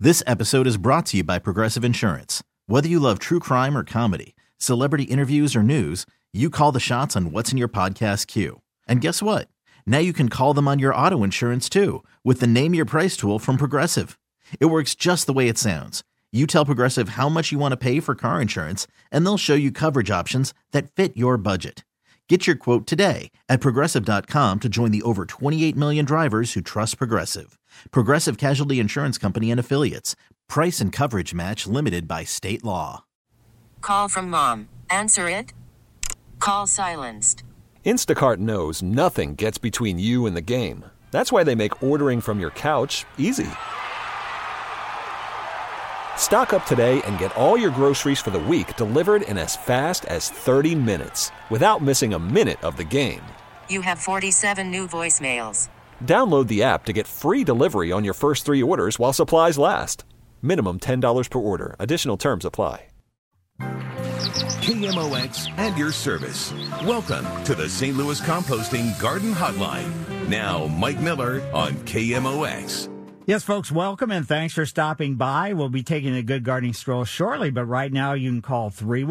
This episode is brought to you by Progressive Insurance. Whether you love true crime or comedy, celebrity interviews or news, you call the shots on what's in your podcast queue. And guess what? Now you can call them on your auto insurance too with the Name Your Price tool from Progressive. It works just the way it sounds. You tell Progressive how much you want to pay for car insurance, and they'll show you coverage options that fit your budget. Get your quote today at Progressive.com to join the over 28 million drivers who trust Progressive. Progressive Casualty Insurance Company and Affiliates. Price and coverage match limited by state law. Call from mom. Answer it. Call silenced. Instacart knows nothing gets between you and the game. That's why they make ordering from your couch easy. Stock up today and get all your groceries for the week delivered in as fast as 30 minutes without missing a minute of the game. You have 47 new voicemails. Download the app to get free delivery on your first 3 orders while supplies last. Minimum $10 per order. Additional terms apply. KMOX at your service. Welcome to the St. Louis Composting Garden Hotline. Now, Mike Miller on KMOX. Yes, folks, welcome and thanks for stopping by. We'll be taking a good gardening stroll shortly, but right now you can call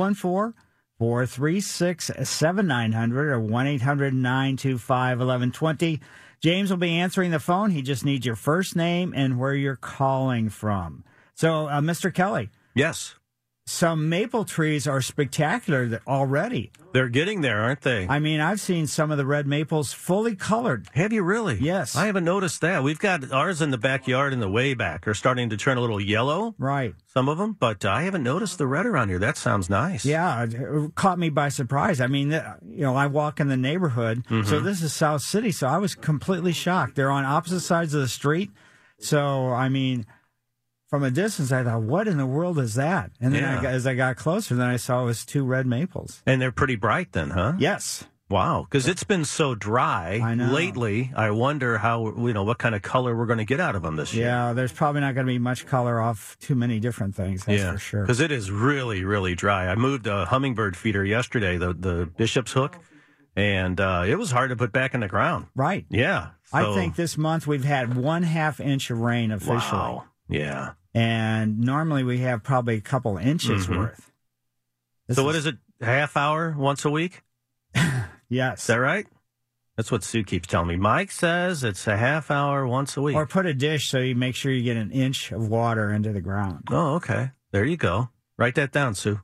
314-436-7900 or 1-800-925-1120. James will be answering the phone. He just needs your first name and where you're calling from. So, Mr. Kelly. Yes. Some maple trees are spectacular already. They're getting there, aren't they? I mean, I've seen some of the red maples fully colored. Have you really? Yes. I haven't noticed that. We've got ours in the backyard in the way back. They're starting to turn a little yellow. Right. Some of them, but I haven't noticed the red around here. That sounds nice. Yeah, it caught me by surprise. I mean, I walk in the neighborhood, so this is South City, so I was completely shocked. They're on opposite sides of the street. So, I mean, from a distance, I thought, what in the world is that? And then as I got closer, then I saw it was 2 red maples. And they're pretty bright then, huh? Yes. Wow, because it's been so dry lately. I wonder what kind of color we're going to get out of them this year. Yeah, there's probably not going to be much color off too many different things, that's for sure. Because it is really, really dry. I moved a hummingbird feeder yesterday, the Bishop's hook, and it was hard to put back in the ground. Right. Yeah. I think this month we've had 1/2 inch of rain officially. Wow. Yeah. And normally we have probably a couple inches worth. So what is it, half hour once a week? Yes. Is that right? That's what Sue keeps telling me. Mike says it's a half hour once a week. Or put a dish so you make sure you get 1 inch of water into the ground. Oh, okay. There you go. Write that down, Sue.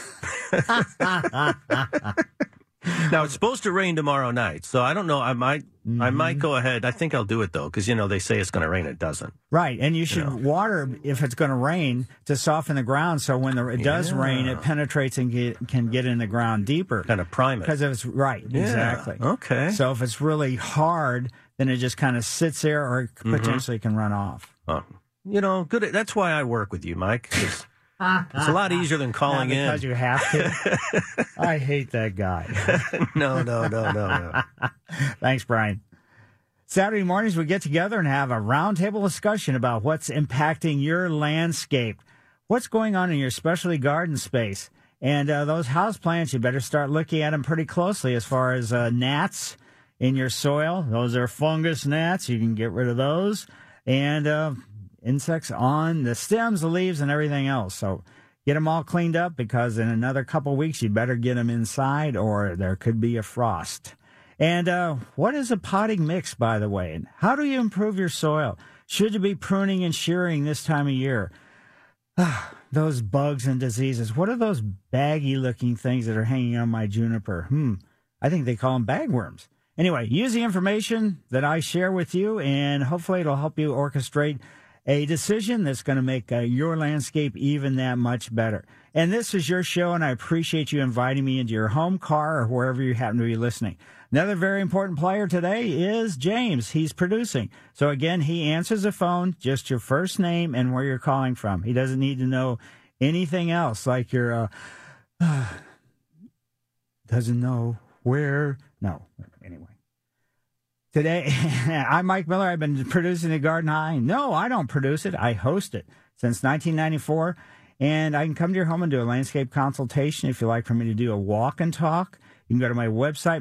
Now, it's supposed to rain tomorrow night, so I don't know. I might go ahead. I think I'll do it, though, because, they say it's going to rain. It doesn't. Right, and you should water, if it's going to rain, to soften the ground, so when it does rain, it penetrates and can get in the ground deeper. Kind of prime it. Because it's exactly. Okay. So if it's really hard, then it just kind of sits there or potentially can run off. Oh, good. That's why I work with you, Mike. It's a lot easier than calling in. Because you have to. I hate that guy. No. Thanks, Brian. Saturday mornings, we get together and have a roundtable discussion about what's impacting your landscape. What's going on in your specialty garden space? And those houseplants, you better start looking at them pretty closely as far as gnats in your soil. Those are fungus gnats. You can get rid of those. And insects on the stems, the leaves, and everything else. So get them all cleaned up because in another couple weeks, you better get them inside or there could be a frost. And what is a potting mix, by the way? And how do you improve your soil? Should you be pruning and shearing this time of year? Those bugs and diseases. What are those baggy-looking things that are hanging on my juniper? I think they call them bagworms. Anyway, use the information that I share with you, and hopefully it'll help you orchestrate a decision that's going to make your landscape even that much better. And this is your show, and I appreciate you inviting me into your home, car, or wherever you happen to be listening. Another very important player today is James. He's producing. So, again, he answers the phone, just your first name and where you're calling from. He doesn't need to know anything else, like your doesn't know where. No, anyway. Today, I'm Mike Miller. I've been producing the Garden High. No, I don't produce it. I host it since 1994. And I can come to your home and do a landscape consultation if you'd like for me to do a walk and talk. You can go to my website,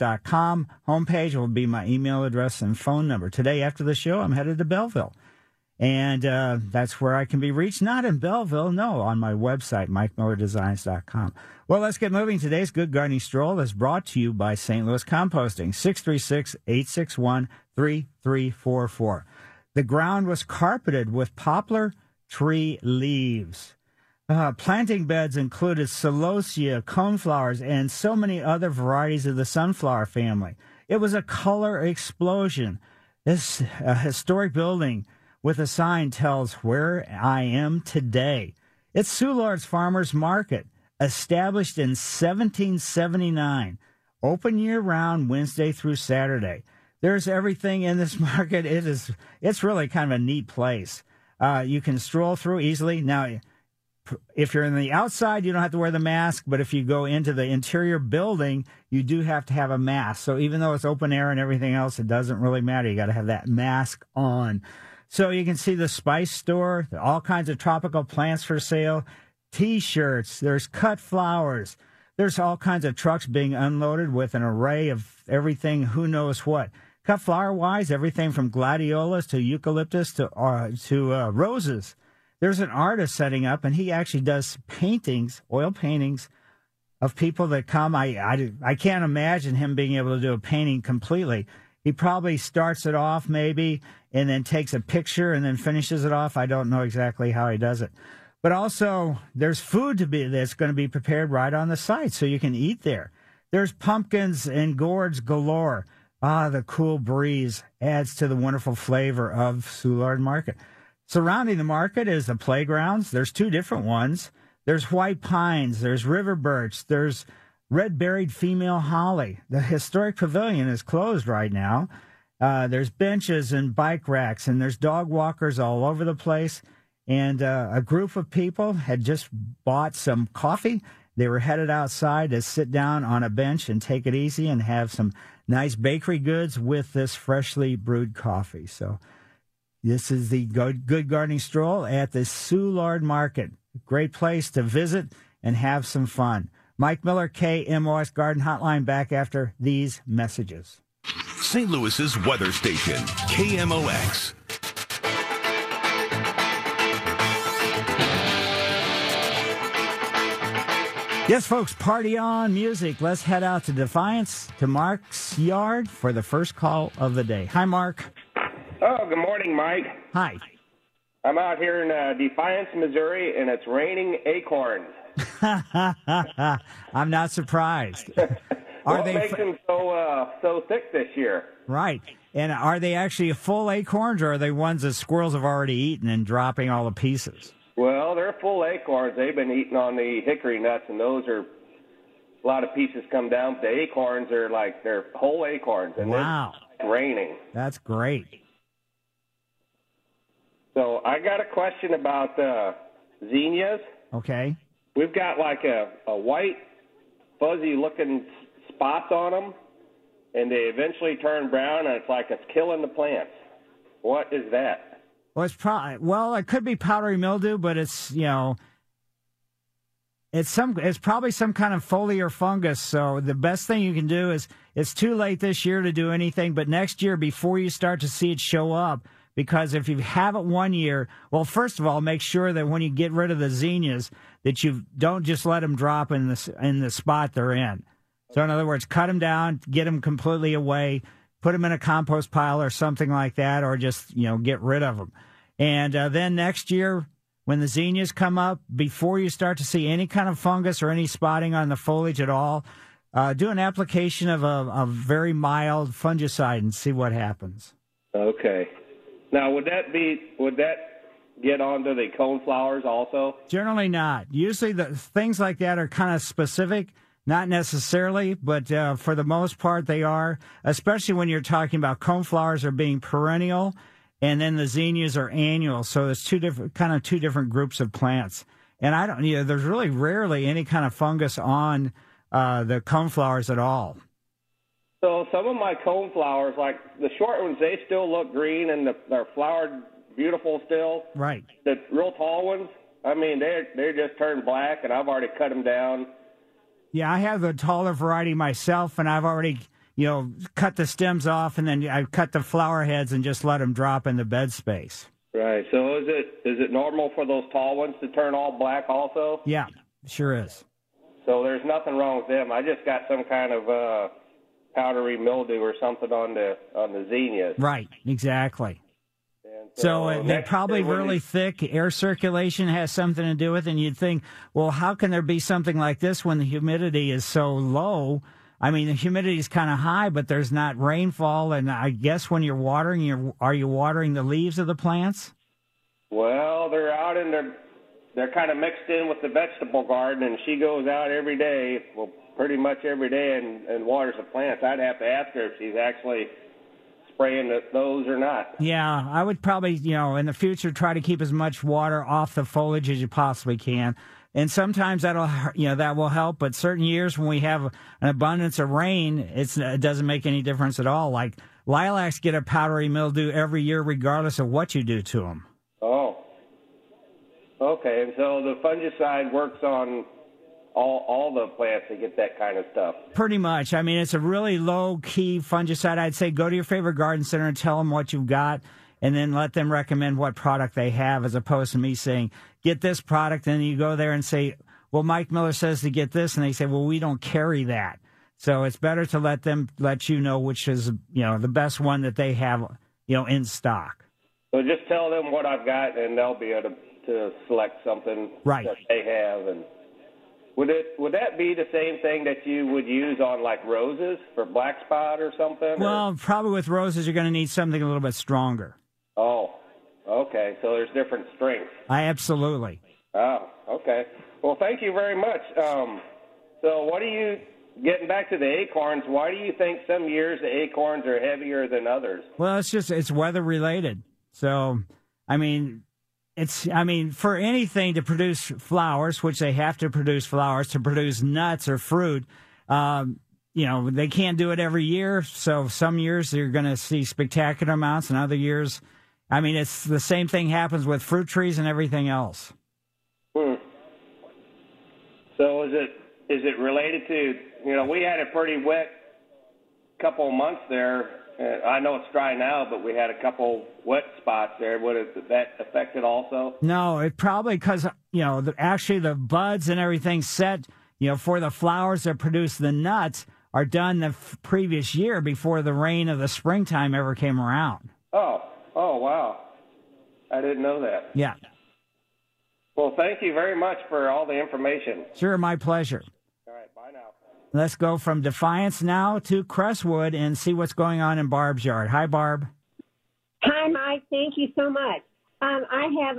MikeMillerDesigns.com. Homepage will be my email address and phone number. Today, after the show, I'm headed to Belleville. And that's where I can be reached, not in Belleville, no, on my website, MikeMillerDesigns.com. Well, let's get moving. Today's Good Gardening Stroll is brought to you by St. Louis Composting, 636-861-3344. The ground was carpeted with poplar tree leaves. Planting beds included celosia, coneflowers, and so many other varieties of the sunflower family. It was a color explosion. This historic building with a sign tells where I am today. It's Soulard's Farmers Market, established in 1779, open year-round Wednesday through Saturday. There's everything in this market. It's really kind of a neat place. You can stroll through easily. Now, if you're in the outside, you don't have to wear the mask, but if you go into the interior building, you do have to have a mask. So even though it's open air and everything else, it doesn't really matter. You got to have that mask on. So you can see the spice store, all kinds of tropical plants for sale, T-shirts, there's cut flowers. There's all kinds of trucks being unloaded with an array of everything, who knows what. Cut flower-wise, everything from gladiolas to eucalyptus to roses. There's an artist setting up, and he actually does paintings, oil paintings, of people that come. I can't imagine him being able to do a painting completely. He probably starts it off maybe and then takes a picture and then finishes it off. I don't know exactly how he does it. But also, there's food that's going to be prepared right on the site, so you can eat there. There's pumpkins and gourds galore. The cool breeze adds to the wonderful flavor of Soulard Market. Surrounding the market is the playgrounds. There's two different ones. There's white pines. There's river birch. There's red-berried female holly. The historic pavilion is closed right now. There's benches and bike racks, and there's dog walkers all over the place. And a group of people had just bought some coffee. They were headed outside to sit down on a bench and take it easy and have some nice bakery goods with this freshly brewed coffee. So this is the Good Gardening Stroll at the Soulard Market. Great place to visit and have some fun. Mike Miller, KMOX Garden Hotline, back after these messages. St. Louis's weather station, KMOX. Yes, folks, party on music. Let's head out to Defiance, to Mark's yard for the first call of the day. Hi, Mark. Oh, good morning, Mike. Hi. I'm out here in Defiance, Missouri, and it's raining acorns. I'm not surprised. What makes them so thick this year? Right. And are they actually full acorns, or are they ones that squirrels have already eaten and dropping all the pieces? Well, they're full acorns. They've been eating on the hickory nuts, and those are a lot of pieces come down. The acorns are they're whole acorns, and wow, it's raining. That's great. So I got a question about zinnias. Okay. We've got a white, fuzzy-looking spots on them, and they eventually turn brown, and it's like it's killing the plants. What is that? Well, it could be powdery mildew, but it's it's probably some kind of foliar fungus. So the best thing you can do is, it's too late this year to do anything, but next year, before you start to see it show up, because if you have it one year, well, first of all, make sure that when you get rid of the zinnias, that you don't just let them drop in the spot they're in. So in other words, cut them down, get them completely away, put them in a compost pile or something like that, or just, get rid of them. And then next year, when the zinnias come up, before you start to see any kind of fungus or any spotting on the foliage at all, do an application of a very mild fungicide and see what happens. Okay. Now, would that get onto the coneflowers also? Generally not. Usually the things like that are kind of specific, not necessarily, but for the most part they are, especially when you're talking about coneflowers are being perennial, and then the zinnias are annual. So there's two different groups of plants. And there's really rarely any kind of fungus on the coneflowers at all. So some of my coneflowers, like the short ones, they still look green and they're flowered beautiful still. Right. The real tall ones, they're just turned black, and I've already cut them down. Yeah, I have the taller variety myself, and I've already, cut the stems off, and then I cut the flower heads and just let them drop in the bed space. Right. So is it normal for those tall ones to turn all black also? Yeah, sure is. So there's nothing wrong with them. I just got some kind of powdery mildew or something on the zinnias. Right, exactly. And So they're probably when really thick. Air circulation has something to do with it. And you'd think, well, how can there be something like this when the humidity is so low? I mean, the humidity is kind of high, but there's not rainfall. And I guess when you're watering, are you watering the leaves of the plants? Well, they're out in they're kind of mixed in with the vegetable garden, and she goes out every day, well, pretty much every day, and waters the plants. I'd have to ask her if she's actually spraying those or not. Yeah, I would probably, in the future, try to keep as much water off the foliage as you possibly can. And sometimes that will help. But certain years when we have an abundance of rain, it doesn't make any difference at all. Like lilacs get a powdery mildew every year, regardless of what you do to them. Oh, okay. And so the fungicide works on all the plants to get that kind of stuff. Pretty much. I mean, it's a really low-key fungicide. I'd say go to your favorite garden center and tell them what you've got, and then let them recommend what product they have, as opposed to me saying, get this product, and then you go there and say, well, Mike Miller says to get this, and they say, well, we don't carry that. So it's better to let you know which is, the best one that they have, in stock. So just tell them what I've got, and they'll be able to select something right. that they have. And would that be the same thing that you would use on like roses for black spot or something? Well, probably with roses, you're going to need something a little bit stronger. Oh, okay. So there's different strengths. Absolutely. Oh, okay. Well, thank you very much. So what do you, getting back to the acorns, why do you think some years the acorns are heavier than others? Well, it's weather related. So, for anything to produce flowers, which they have to produce flowers, to produce nuts or fruit, they can't do it every year. So some years you're going to see spectacular amounts, and other years, it's the same thing happens with fruit trees and everything else. So is it related to, we had a pretty wet couple of months there. I know it's dry now, but we had a couple wet spots there. Would that affect it also? No, it probably because, actually the buds and everything set, for the flowers that produce the nuts are done the previous year before the rain of the springtime ever came around. Oh, wow. I didn't know that. Yeah. Well, thank you very much for all the information. Sure, my pleasure. All right, bye now. Let's go from Defiance now to Crestwood and see what's going on in Barb's yard. Hi, Barb. Hi, Mike. Thank you so much. I have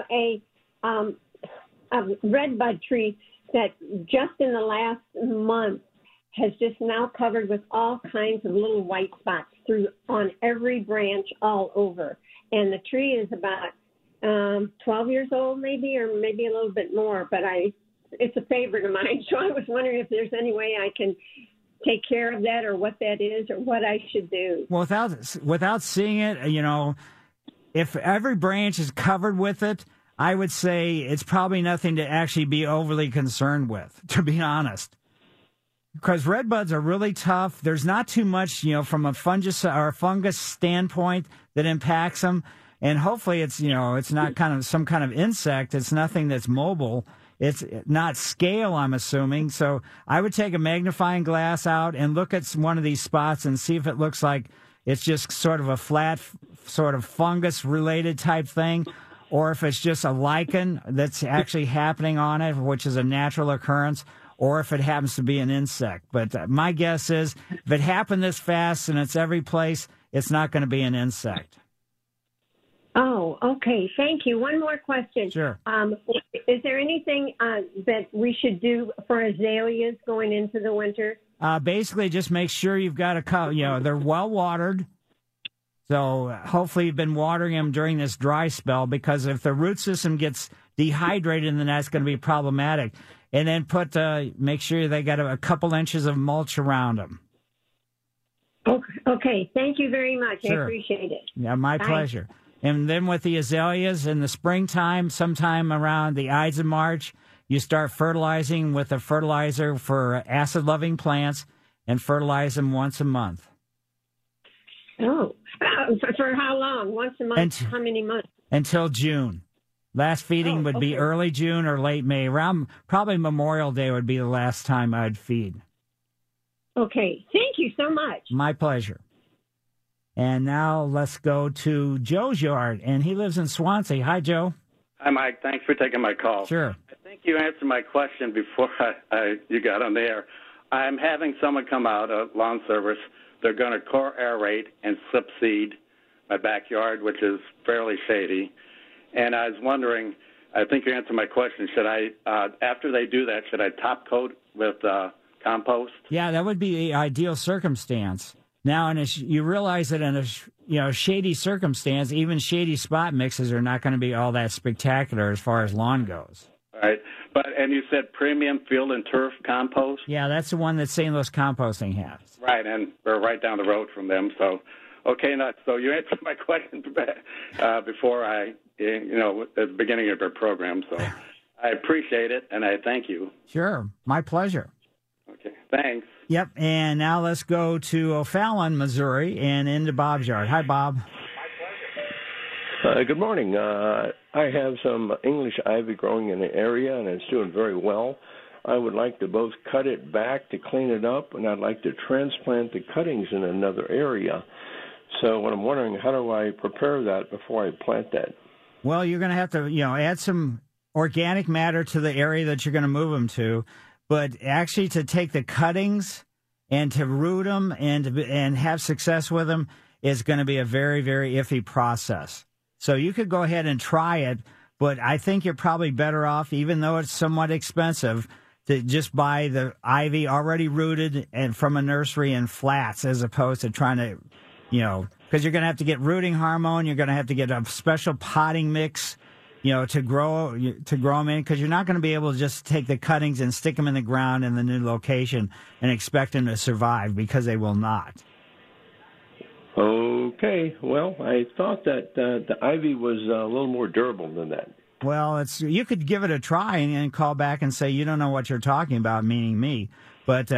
a redbud tree that just in the last month has just now covered with all kinds of little white spots on every branch all over. And the tree is about 12 years old maybe, or maybe a little bit more, but it's a favorite of mine. So I was wondering if there's any way I can take care of that, or what that is, or what I should do. Well, without seeing it, if every branch is covered with it, I would say it's probably nothing to actually be overly concerned with, to be honest. Because redbuds are really tough. There's not too much, from a fungus standpoint that impacts them. And hopefully it's not kind of some kind of insect. It's nothing that's mobile. It's not scale, I'm assuming. So I would take a magnifying glass out and look at one of these spots and see if it looks like it's just sort of a flat, sort of fungus-related type thing, or if it's just a lichen that's actually happening on it, which is a natural occurrence, or if it happens to be an insect. But my guess is if it happened this fast and it's every place, it's not going to be an insect. Oh, okay. Thank you. One more question. Sure. Is there anything that we should do for azaleas going into the winter? Basically, just make sure you've got they're well watered. So hopefully you've been watering them during this dry spell, because if the root system gets dehydrated, then that's going to be problematic. And then make sure they got a couple inches of mulch around them. Okay. Thank you very much. Sure. I appreciate it. Yeah, my pleasure. And then with the azaleas in the springtime, sometime around the Ides of March, you start fertilizing with a fertilizer for acid-loving plants and fertilize them once a month. Oh, for how long? Once a month? How many months? until June. Last feeding would be early June or late May. Around probably Memorial Day would be the last time I'd feed. Okay. Thank you so much. My pleasure. And now let's go to Joe's yard, and he lives in Swansea. Hi, Joe. Hi, Mike. Thanks for taking my call. Sure. I think you answered my question before you got on the air. I'm having someone come out, a lawn service. They're going to core aerate and slip seed my backyard, which is fairly shady. And I was wondering, I think you answered my question. Should I, after they do that, should I top coat with compost? Yeah, that would be the ideal circumstance. Now, you realize that in a shady circumstance, even shady spot mixes are not going to be all that spectacular as far as lawn goes. All right. And you said premium field and turf compost? Yeah, that's the one that St. Louis Composting has. Right, and we're right down the road from them. So, okay, so you answered my question before at the beginning of your program. So I appreciate it, and I thank you. Sure. My pleasure. Okay, thanks. Yep, and now let's go to O'Fallon, Missouri, and into Bob's yard. Hi, Bob. Good morning. I have some English ivy growing in the area, and it's doing very well. I would like to both cut it back to clean it up, and I'd like to transplant the cuttings in another area. So what I'm wondering, how do I prepare that before I plant that? Well, you're going to have to, add some organic matter to the area that you're going to move them to. But actually to take the cuttings and to root them and have success with them is going to be a very, very iffy process. So you could go ahead and try it, but I think you're probably better off, even though it's somewhat expensive, to just buy the ivy already rooted and from a nursery in flats as opposed to trying to, because you're going to have to get rooting hormone, you're going to have to get a special potting mix, to grow them in, because you're not going to be able to just take the cuttings and stick them in the ground in the new location and expect them to survive, because they will not. Okay. Well, I thought that the ivy was a little more durable than that. Well, you could give it a try and call back and say you don't know what you're talking about, meaning me. But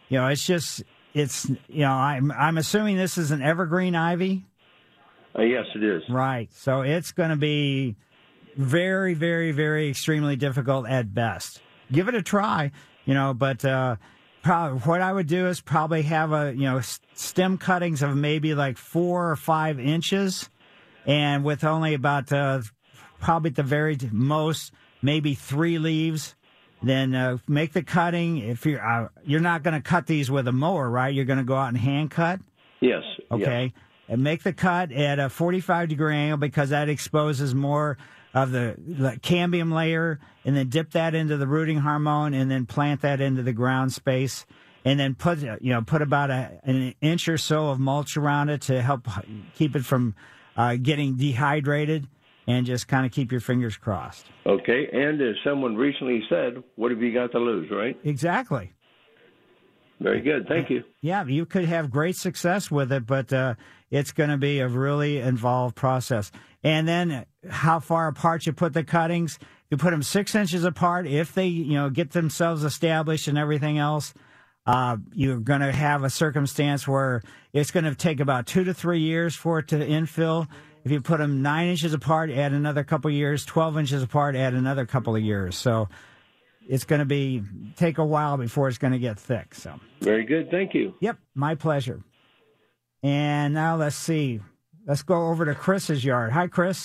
I'm assuming this is an evergreen ivy. Yes, it is. Right. So it's going to be very, very, very extremely difficult at best. Give it a try, but what I would do is probably have stem cuttings of maybe like 4 or 5 inches, and with only about probably at the very most maybe 3 leaves. Then make the cutting. If you're not going to cut these with a mower, right? You're going to go out and hand cut. Yes. Okay. Yes. And make the cut at a 45-degree angle, because that exposes more of the cambium layer, and then dip that into the rooting hormone, and then plant that into the ground space, and then put about an inch or so of mulch around it to help keep it from getting dehydrated, and just kind of keep your fingers crossed. Okay, and as someone recently said, what have you got to lose, right? Exactly. Very good. Thank you. Yeah, you could have great success with it, but it's going to be a really involved process. And then how far apart you put the cuttings. You put them 6 inches apart. If they, get themselves established and everything else, you're going to have a circumstance where it's going to take about 2 to 3 years for it to infill. If you put them 9 inches apart, add another couple of years. 12 inches apart, add another couple of years. So it's going to take a while before it's going to get thick. So very good. Thank you. Yep, my pleasure. And now let's see. Let's go over to Chris's yard. Hi, Chris.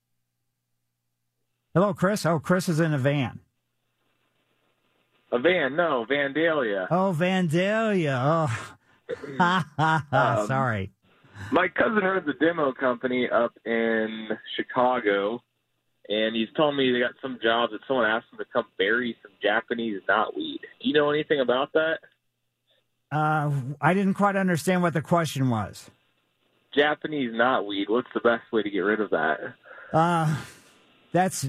Hello, Chris. Oh, Chris is in a van. A van? No, Vandalia. Oh, Vandalia. Oh, sorry. My cousin owns a demo company up in Chicago, and he's told me they got some jobs that someone asked him to come bury some Japanese knotweed. Do you know anything about that? I didn't quite understand what the question was. Japanese knotweed, what's the best way to get rid of that? That's,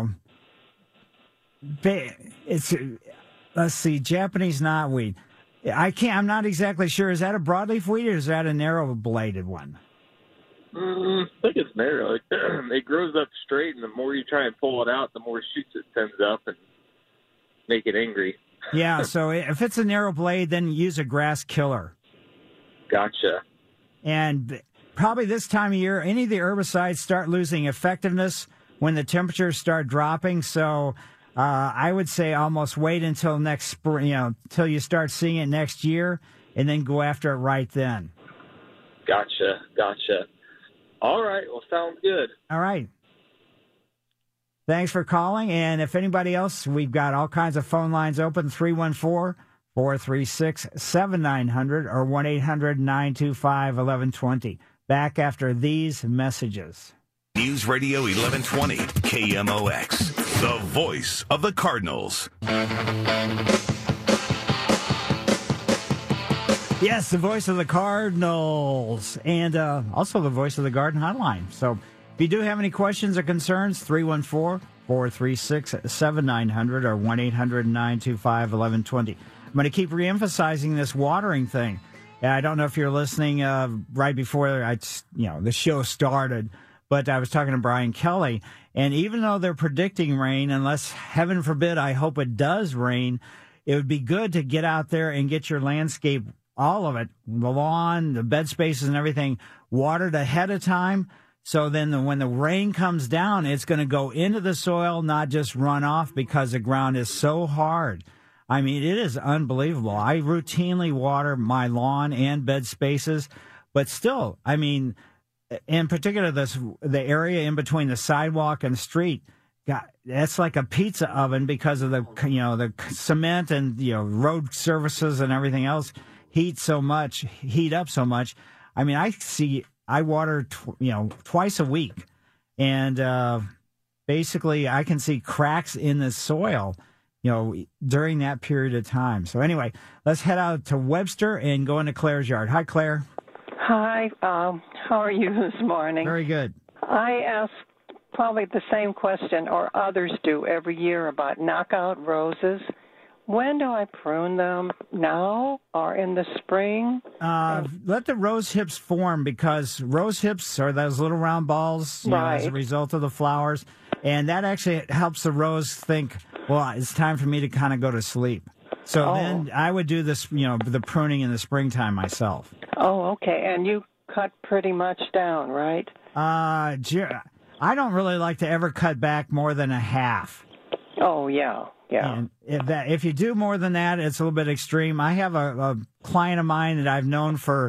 let's see, Japanese knotweed. I'm not exactly sure. Is that a broadleaf weed, or is that a narrow-bladed one? I think it's narrow. It grows up straight, and the more you try and pull it out, the more shoots it sends up and make it angry. Yeah, so if it's a narrow blade, then use a grass killer. Gotcha. And probably this time of year, any of the herbicides start losing effectiveness when the temperatures start dropping. So I would say almost wait until next spring, till you start seeing it next year, and then go after it right then. Gotcha. All right. Well, sounds good. All right. Thanks for calling. And if anybody else, we've got all kinds of phone lines open, 314-436-7900 or 1-800-925-1120. Back after these messages. News Radio 1120, KMOX, the voice of the Cardinals. Yes, the voice of the Cardinals, and also the voice of the Garden Hotline. So if you do have any questions or concerns, 314-436-7900 or 1-800-925-1120. I'm going to keep reemphasizing this watering thing. I don't know if you're listening right before the show started, but I was talking to Brian Kelly, and even though they're predicting rain, unless, heaven forbid, I hope it does rain, it would be good to get out there and get your landscape, all of it, the lawn, the bed spaces and everything, watered ahead of time. So then when the rain comes down, it's going to go into the soil, not just run off, because the ground is so hard. I mean, it is unbelievable. I routinely water my lawn and bed spaces, but still, I mean, in particular, the area in between the sidewalk and the street, that's like a pizza oven because of the cement and road services and everything else heat up so much. I mean, I water twice a week, and basically I can see cracks in the soil during that period of time. So anyway, let's head out to Webster and go into Claire's yard. Hi, Claire. Hi. How are you this morning? Very good. I ask probably the same question, or others do every year, about knockout roses. When do I prune them? Now or in the spring? Let the rose hips form, because rose hips are those little round balls right. As a result of the flowers. And that actually helps the rose think, well, it's time for me to kind of go to sleep. So then I would do this, the pruning in the springtime myself. Oh, okay. And you cut pretty much down, right? I don't really like to ever cut back more than a half. Oh, yeah. Yeah. And if you do more than that, it's a little bit extreme. I have a client of mine that I've known for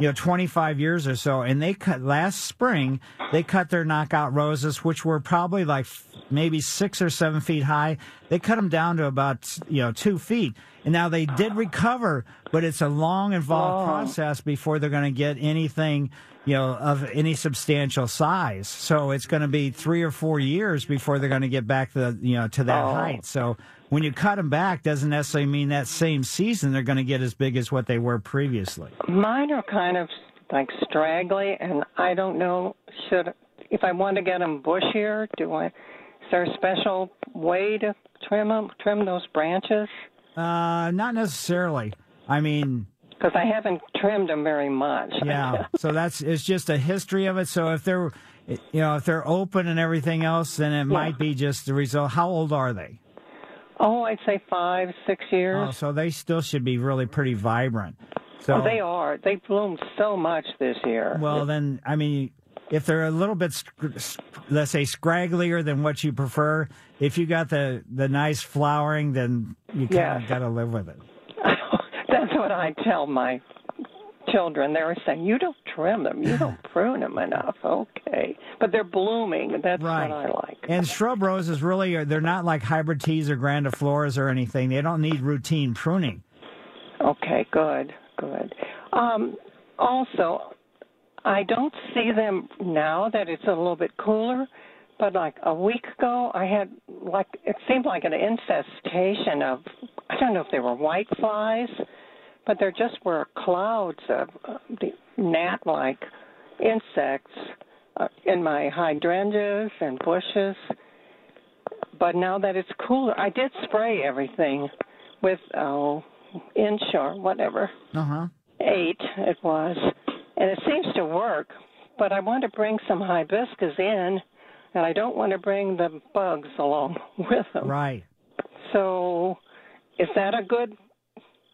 25 years or so, and last spring they cut their knockout roses, which were probably like maybe 6 or 7 feet high. They cut them down to about 2 feet, and now they did recover, but it's a long, involved process before they're going to get anything of any substantial size. So it's going to be 3 or 4 years before they're going to get back to that height. So when you cut them back, doesn't necessarily mean that same season they're going to get as big as what they were previously. Mine are kind of like straggly, and I don't know, if I want to get them bushier, is there a special way to trim those branches? Not necessarily. I mean, because I haven't trimmed them very much. Yeah, so it's just a history of it. So if they're open and everything else, then it might be just the result. How old are they? Oh, I'd say 5, 6 years. Oh, so they still should be really pretty vibrant. So they are. They bloomed so much this year. Well, then, I mean, if they're a little bit, let's say, scragglier than what you prefer, if you got the nice flowering, then you kind of got to live with it. That's what I tell my children. They were saying, you don't trim them. You don't prune them enough. Okay. But they're blooming. That's right. What I like. And shrub roses really they're not like hybrid teas or grandifloras or anything. They don't need routine pruning. Okay, good. Also, I don't see them now that it's a little bit cooler, but like a week ago, I had it seemed like an infestation of, I don't know if they were white flies, but there just were clouds of the gnat-like insects in my hydrangeas and bushes. But now that it's cooler, I did spray everything with Inshore, whatever. 8 it was. And it seems to work, but I want to bring some hibiscus in, and I don't want to bring the bugs along with them. Right. So is that a good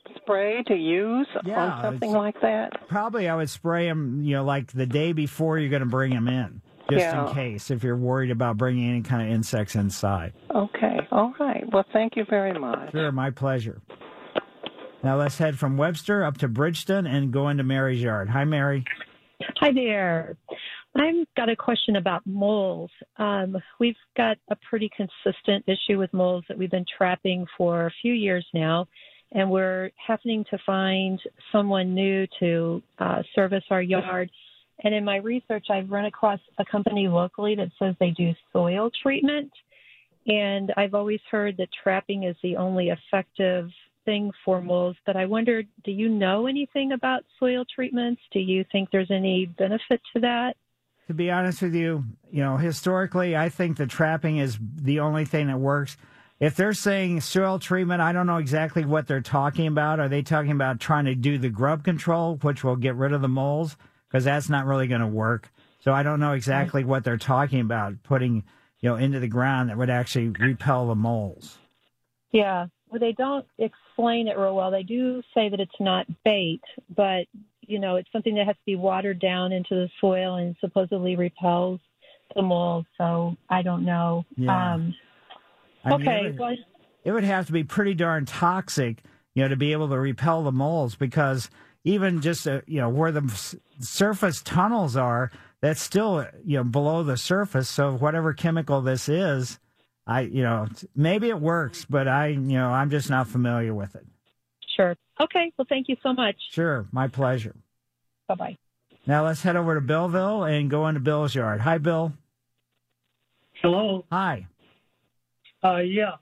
spray to use on something like that? Probably I would spray them, like the day before you're going to bring them in, just in case, if you're worried about bringing any kind of insects inside. Okay. All right. Well, thank you very much. Sure, my pleasure. Now let's head from Webster up to Bridgeton and go into Mary's yard. Hi, Mary. Hi there. I've got a question about moles. We've got a pretty consistent issue with moles that we've been trapping for a few years now, and we're happening to find someone new to service our yard. And in my research, I've run across a company locally that says they do soil treatment, and I've always heard that trapping is the only effective thing for moles, but I wondered, do you know anything about soil treatments? Do you think there's any benefit to that? To be honest with you, historically, I think the trapping is the only thing that works. If they're saying soil treatment, I don't know exactly what they're talking about. Are they talking about trying to do the grub control, which will get rid of the moles? Because that's not really going to work. So I don't know exactly what they're talking about putting, into the ground that would actually repel the moles. Yeah. Well, they don't explain it real well. They do say that it's not bait, but, it's something that has to be watered down into the soil and supposedly repels the mold. So I don't know. Yeah. Okay. It would have to be pretty darn toxic, to be able to repel the moles, because even just, where the surface tunnels are, that's still, below the surface. So whatever chemical this is, maybe it works, but I'm just not familiar with it. Sure. Okay. Well, thank you so much. Sure. My pleasure. Bye-bye. Now let's head over to Belleville and go into Bill's yard. Hi, Bill. Hello. Hi. I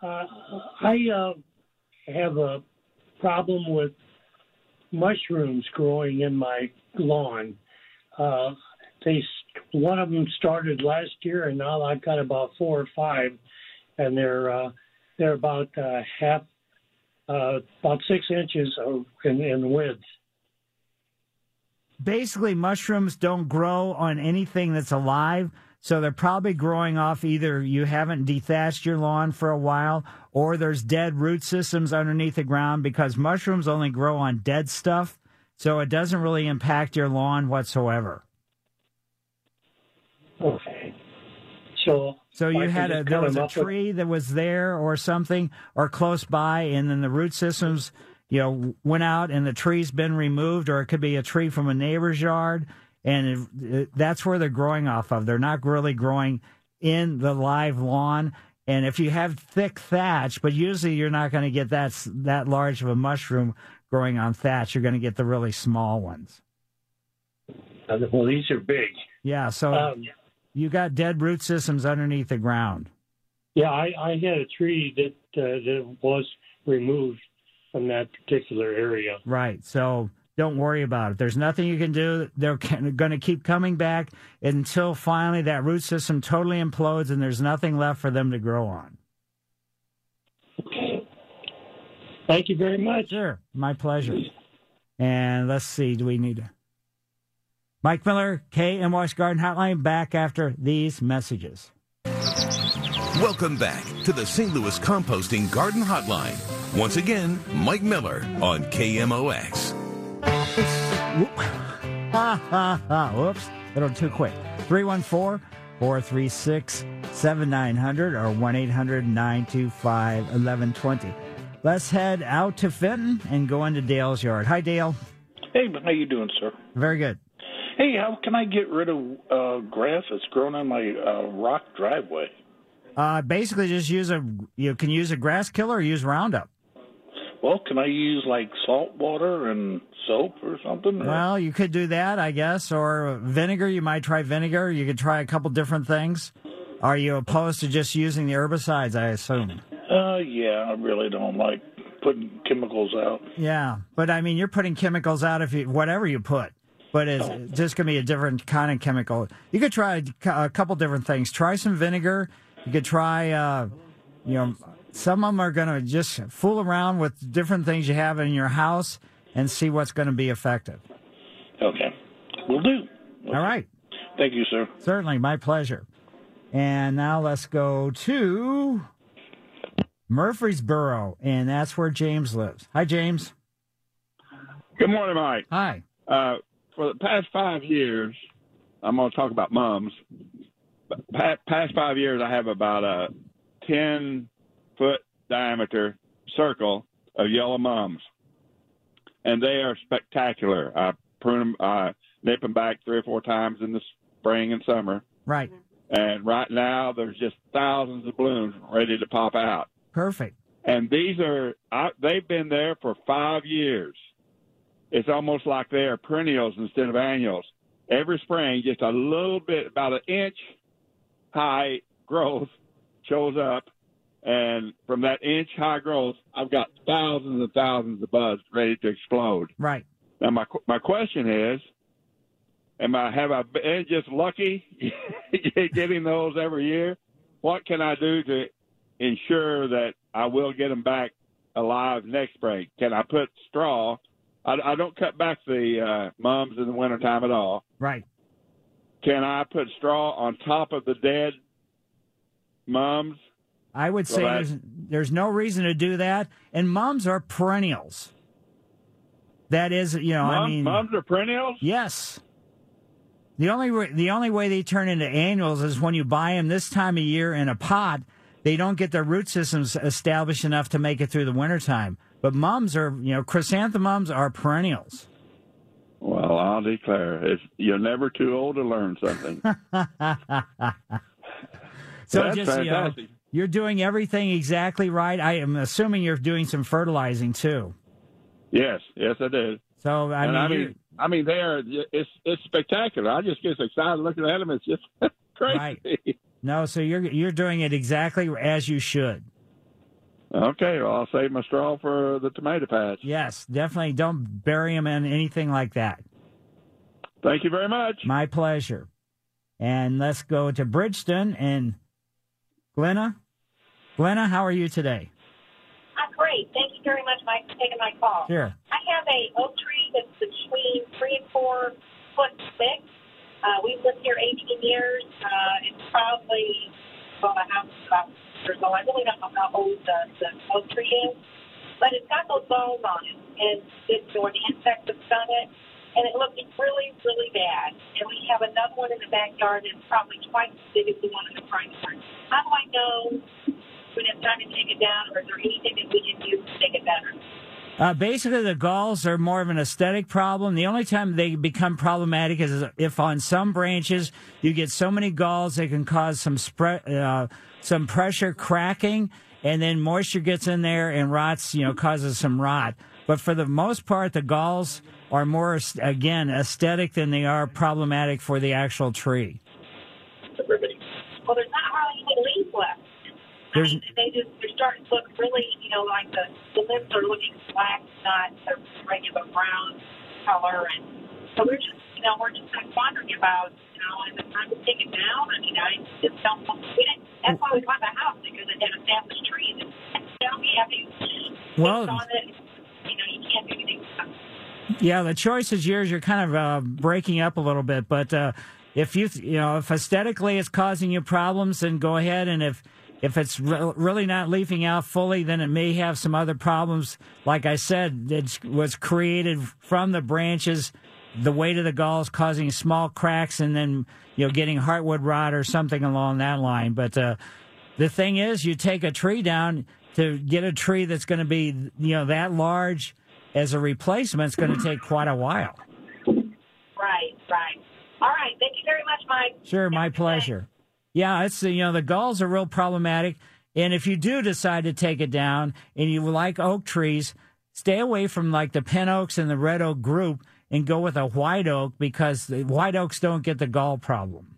have a problem with mushrooms growing in my lawn. One of them started last year, and now I've got about 4 or 5, and they're about about 6 inches in width. Basically, mushrooms don't grow on anything that's alive, so they're probably growing off either you haven't dethatched your lawn for a while, or there's dead root systems underneath the ground, because mushrooms only grow on dead stuff, so it doesn't really impact your lawn whatsoever. Okay. So you had there was a tree that was there or something, or close by, and then the root systems, went out and the tree's been removed, or it could be a tree from a neighbor's yard, and that's where they're growing off of. They're not really growing in the live lawn. And if you have thick thatch, but usually you're not going to get that large of a mushroom growing on thatch. You're going to get the really small ones. Well, these are big. Yeah, so you got dead root systems underneath the ground. Yeah, I had a tree that was removed from that particular area. Right, so don't worry about it. There's nothing you can do. They're going to keep coming back until finally that root system totally implodes and there's nothing left for them to grow on. Okay. Thank you very much. Sure, my pleasure. And let's see, do we need to... Mike Miller, KMOX Garden Hotline, back after these messages. Welcome back to the St. Louis Composting Garden Hotline. Once again, Mike Miller on KMOX. Whoops, a little too quick. 314-436-7900 or 1-800-925-1120. Let's head out to Fenton and go into Dale's yard. Hi, Dale. Hey, how you doing, sir? Very good. Hey, how can I get rid of grass that's growing on my rock driveway? Basically, just you can use a grass killer or use Roundup. Well, can I use like salt water and soap or something? Well, you could do that, I guess, or vinegar. You might try vinegar. You could try a couple different things. Are you opposed to just using the herbicides, I assume? Yeah, I really don't like putting chemicals out. Yeah, but I mean, you're putting chemicals out whatever you put. But it's just going to be a different kind of chemical. You could try a couple different things. Try some vinegar. You could try, some of them are going to just fool around with different things you have in your house and see what's going to be effective. Okay. Will do. Okay. All right. Thank you, sir. Certainly. My pleasure. And now let's go to Murfreesboro, and that's where James lives. Hi, James. Good morning, Mike. Hi. For the past 5 years, I'm going to talk about mums. Past 5 years, I have about a 10-foot diameter circle of yellow mums, and they are spectacular. I prune them, nip them back 3 or 4 times in the spring and summer. Right. And right now, there's just thousands of blooms ready to pop out. Perfect. And these they've been there for 5 years. It's almost like they are perennials instead of annuals. Every spring, just a little bit, about an inch high growth shows up. And from that inch high growth, I've got thousands and thousands of buds ready to explode. Right. Now, my question is, have I been just lucky getting those every year? What can I do to ensure that I will get them back alive next spring? Can I put straw? I don't cut back the mums in the wintertime at all. Right. Can I put straw on top of the dead mums? I would say there's no reason to do that. And mums are perennials. That is, mums are perennials? Yes. The only way they turn into annuals is when you buy them this time of year in a pot. They don't get their root systems established enough to make it through the wintertime. But mums are, chrysanthemums are perennials. Well, I'll declare, you're never too old to learn something. So that's just, fantastic. You're doing everything exactly right. I am assuming you're doing some fertilizing too. Yes, I did. So I mean, they are. It's spectacular. I just get excited looking at them. It's just crazy. Right. No, so you're doing it exactly as you should. Okay, well, I'll save my straw for the tomato patch. Yes, definitely. Don't bury them in anything like that. Thank you very much. My pleasure. And let's go to Bridgeton and Glenna. Glenna, how are you today? I'm great. Thank you very much, Mike, for taking my call. Sure. I have a oak tree that's between 3 and 4 foot thick. We've lived here 18 years. It's probably, the house is about years old. I really don't know how old the oak tree is, but it's got those balls on it, and the insects have done it, and it looks really, really bad. And we have another one in the backyard that's probably twice as big as the one in the front yard. How do I know when it's time to take it down, or is there anything that we can do to make it better? Basically, the galls are more of an aesthetic problem. The only time they become problematic is if on some branches you get so many galls they can cause some pressure cracking, and then moisture gets in there and rots, causes some rot. But for the most part, the galls are more, again, aesthetic than they are problematic for the actual tree. Well, there's not hardly any leaves left. They're starting to look really, like the limbs are looking black, not a regular brown color. And so we're just kind of wondering about, is it time to take it down? I mean, I just don't know. That's why we bought the house, because it had established trees. And we have to on it. You can't do anything about it. Yeah, the choice is yours. You're kind of breaking up a little bit, but if if aesthetically it's causing you problems, then go ahead. And if it's really not leafing out fully, then it may have some other problems. Like I said, it was created from the branches, the weight of the galls causing small cracks, and then getting heartwood rot or something along that line. But the thing is, you take a tree down to get a tree that's going to be that large as a replacement. It's going to take quite a while. Right. All right. Thank you very much, Mike. Sure, my pleasure. Yeah, it's the galls are real problematic, and if you do decide to take it down and you like oak trees, stay away from like the pin oaks and the red oak group and go with a white oak, because the white oaks don't get the gall problem.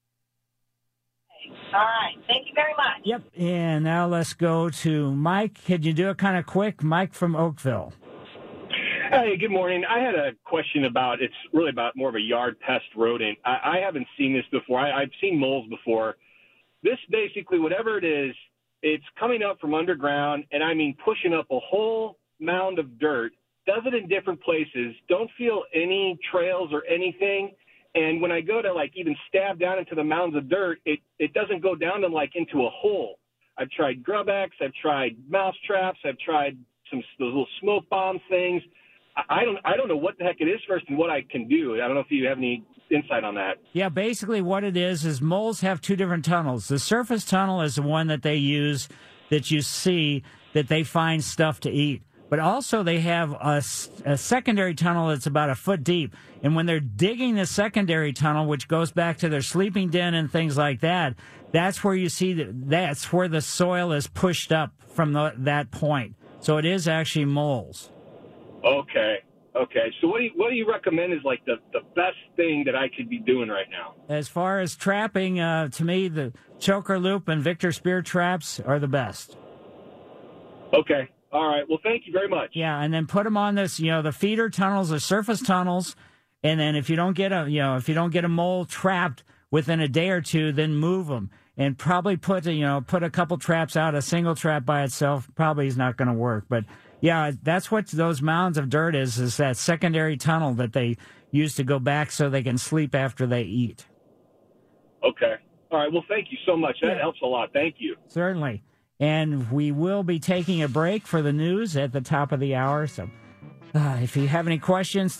All right. Thank you very much. Yep. And now let's go to Mike. Could you do it kind of quick? Mike from Oakville. Hey, good morning. I had a question about, it's really about more of a yard pest rodent. I haven't seen this before. I've seen moles before. This basically, whatever it is, it's coming up from underground, and I mean pushing up a whole mound of dirt. Does it in different places. Don't feel any trails or anything. And when I go to like even stab down into the mounds of dirt, it doesn't go down to like into a hole. I've tried Grub-X. I've tried mouse traps. I've tried those little smoke bomb things. I don't know what the heck it is first and what I can do. I don't know if you have any insight on that. Yeah, basically what it is moles have two different tunnels. The surface tunnel is the one that they use, that you see, that they find stuff to eat. But also they have a secondary tunnel that's about a foot deep. And when they're digging the secondary tunnel, which goes back to their sleeping den and things like that, that's where you see that's where the soil is pushed up from that point. So it is actually moles. Okay. So what do you recommend is like the best thing that I could be doing right now? As far as trapping, to me, the choker loop and Victor spear traps are the best. Okay. All right. Well, thank you very much. Yeah, and then put them on this, the feeder tunnels, the surface tunnels, and then if you don't get a mole trapped within a day or two, then move them and probably put a couple traps out. A single trap by itself probably is not going to work. But yeah, that's what those mounds of dirt is that secondary tunnel that they use to go back so they can sleep after they eat. Okay. All right. Well, thank you so much. That helps a lot. Thank you. Certainly. And we will be taking a break for the news at the top of the hour. So if you have any questions,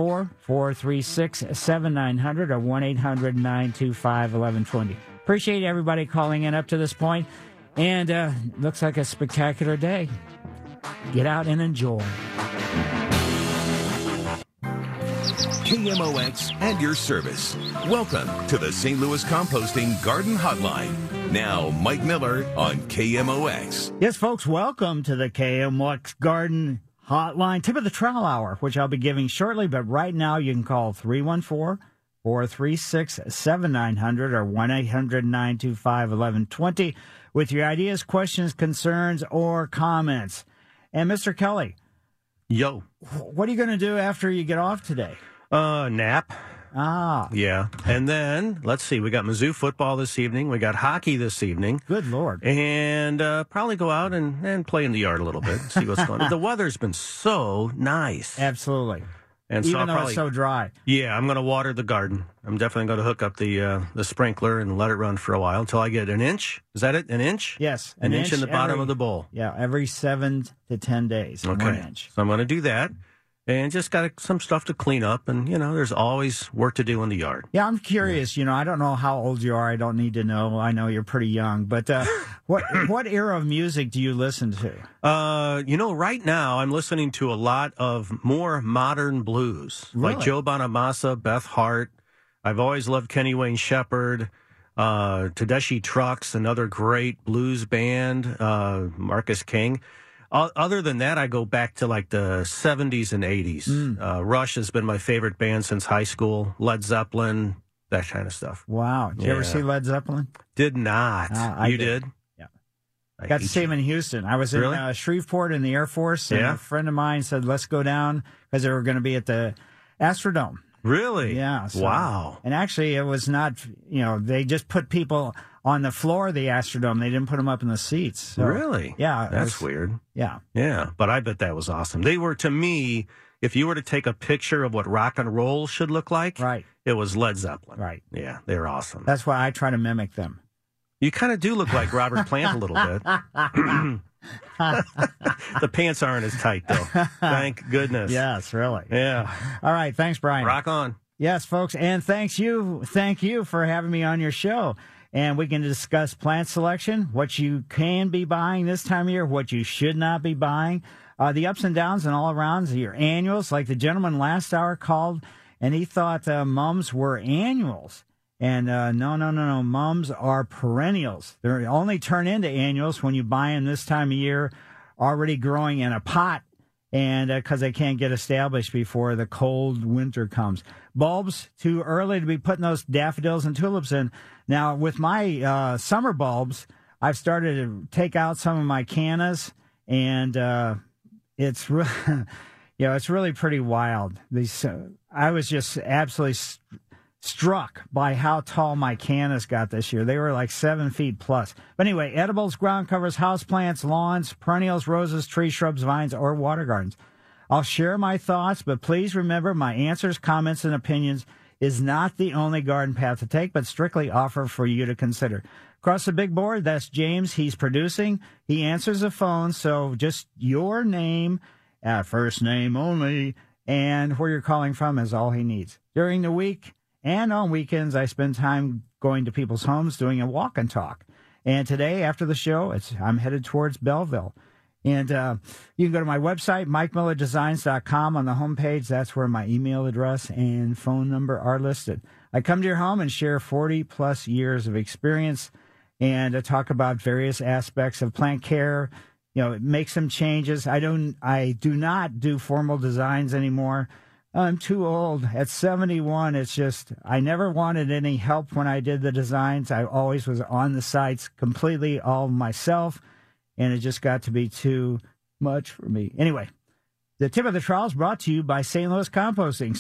314-436-7900 or 1-800-925-1120. Appreciate everybody calling in up to this point. And looks like a spectacular day. Get out and enjoy. KMOX and your service. Welcome to the St. Louis Composting Garden Hotline. Now, Mike Miller on KMOX. Yes, folks, welcome to the KMOX Garden Hotline, tip of the trowel hour, which I'll be giving shortly. But right now, you can call 314-436-7900 or 1-800-925-1120 with your ideas, questions, concerns, or comments. And Mr. Kelly. Yo. What are you going to do after you get off today? Nap. Ah. Yeah. And then, let's see, we got Mizzou football this evening. We got hockey this evening. Good Lord. And probably go out and play in the yard a little bit, see what's going on. The weather's been so nice. Absolutely. And even though it's so dry. Yeah, I'm going to water the garden. I'm definitely going to hook up the sprinkler and let it run for a while until I get an inch. Is that it? An inch? Yes. An inch in the bottom of the bowl. Yeah, every 7 to 10 days. Okay. 1 inch. So I'm going to do that. And just got some stuff to clean up. And, there's always work to do in the yard. Yeah, I'm curious. I don't know how old you are. I don't need to know. I know you're pretty young. But what era of music do you listen to? Right now I'm listening to a lot of more modern blues. Really? Like Joe Bonamassa, Beth Hart. I've always loved Kenny Wayne Shepherd. Tedeschi Trucks, another great blues band. Marcus King. Other than that, I go back to like the 70s and 80s. Rush has been my favorite band since high school. Led Zeppelin, that kind of stuff. Wow. Did you ever see Led Zeppelin? Did not. You did? Yeah. Got to see him in Houston. I was in Shreveport in the Air Force, and a friend of mine said, let's go down because they were going to be at the Astrodome. Really? Yeah. Wow. And actually, it was not, they just put people on the floor of the Astrodome. They didn't put them up in the seats. So, really? Yeah. That's weird. Yeah. Yeah. But I bet that was awesome. They were, to me, if you were to take a picture of what rock and roll should look like, right, it was Led Zeppelin. Right. Yeah. They're awesome. That's why I try to mimic them. You kind of do look like Robert Plant a little bit. The pants aren't as tight, though. Thank goodness. Yes, really. Yeah. All right. Thanks, Brian. Rock on. Yes, folks. And thank you for having me on your show. And we can discuss plant selection, what you can be buying this time of year, what you should not be buying, the ups and downs and all arounds, your annuals. Like the gentleman last hour called, and he thought mums were annuals. And no. Mums are perennials. They only turn into annuals when you buy them this time of year, already growing in a pot, and because they can't get established before the cold winter comes. Bulbs, too early to be putting those daffodils and tulips in. Now, with my summer bulbs, I've started to take out some of my cannas, and it's really, it's really pretty wild. I was just absolutely struck by how tall my cannas got this year. They were like 7 feet plus. But anyway, edibles, ground covers, houseplants, lawns, perennials, roses, trees, shrubs, vines, or water gardens. I'll share my thoughts, but please remember my answers, comments, and opinions is not the only garden path to take, but strictly offer for you to consider. Across the big board, that's James. He's producing. He answers the phone, so just your name, first name only, and where you're calling from is all he needs. During the week and on weekends, I spend time going to people's homes doing a walk and talk. And today, after the show, I'm headed towards Belleville. And you can go to my website, MikeMillerDesigns.com. On the homepage, that's where my email address and phone number are listed. I come to your home and share 40-plus years of experience and talk about various aspects of plant care, make some changes. I do not do formal designs anymore. I'm too old. At 71, it's just, I never wanted any help when I did the designs. I always was on the sites completely all myself, and it just got to be too much for me. Anyway, the tip of the trowel is brought to you by St. Louis Composting,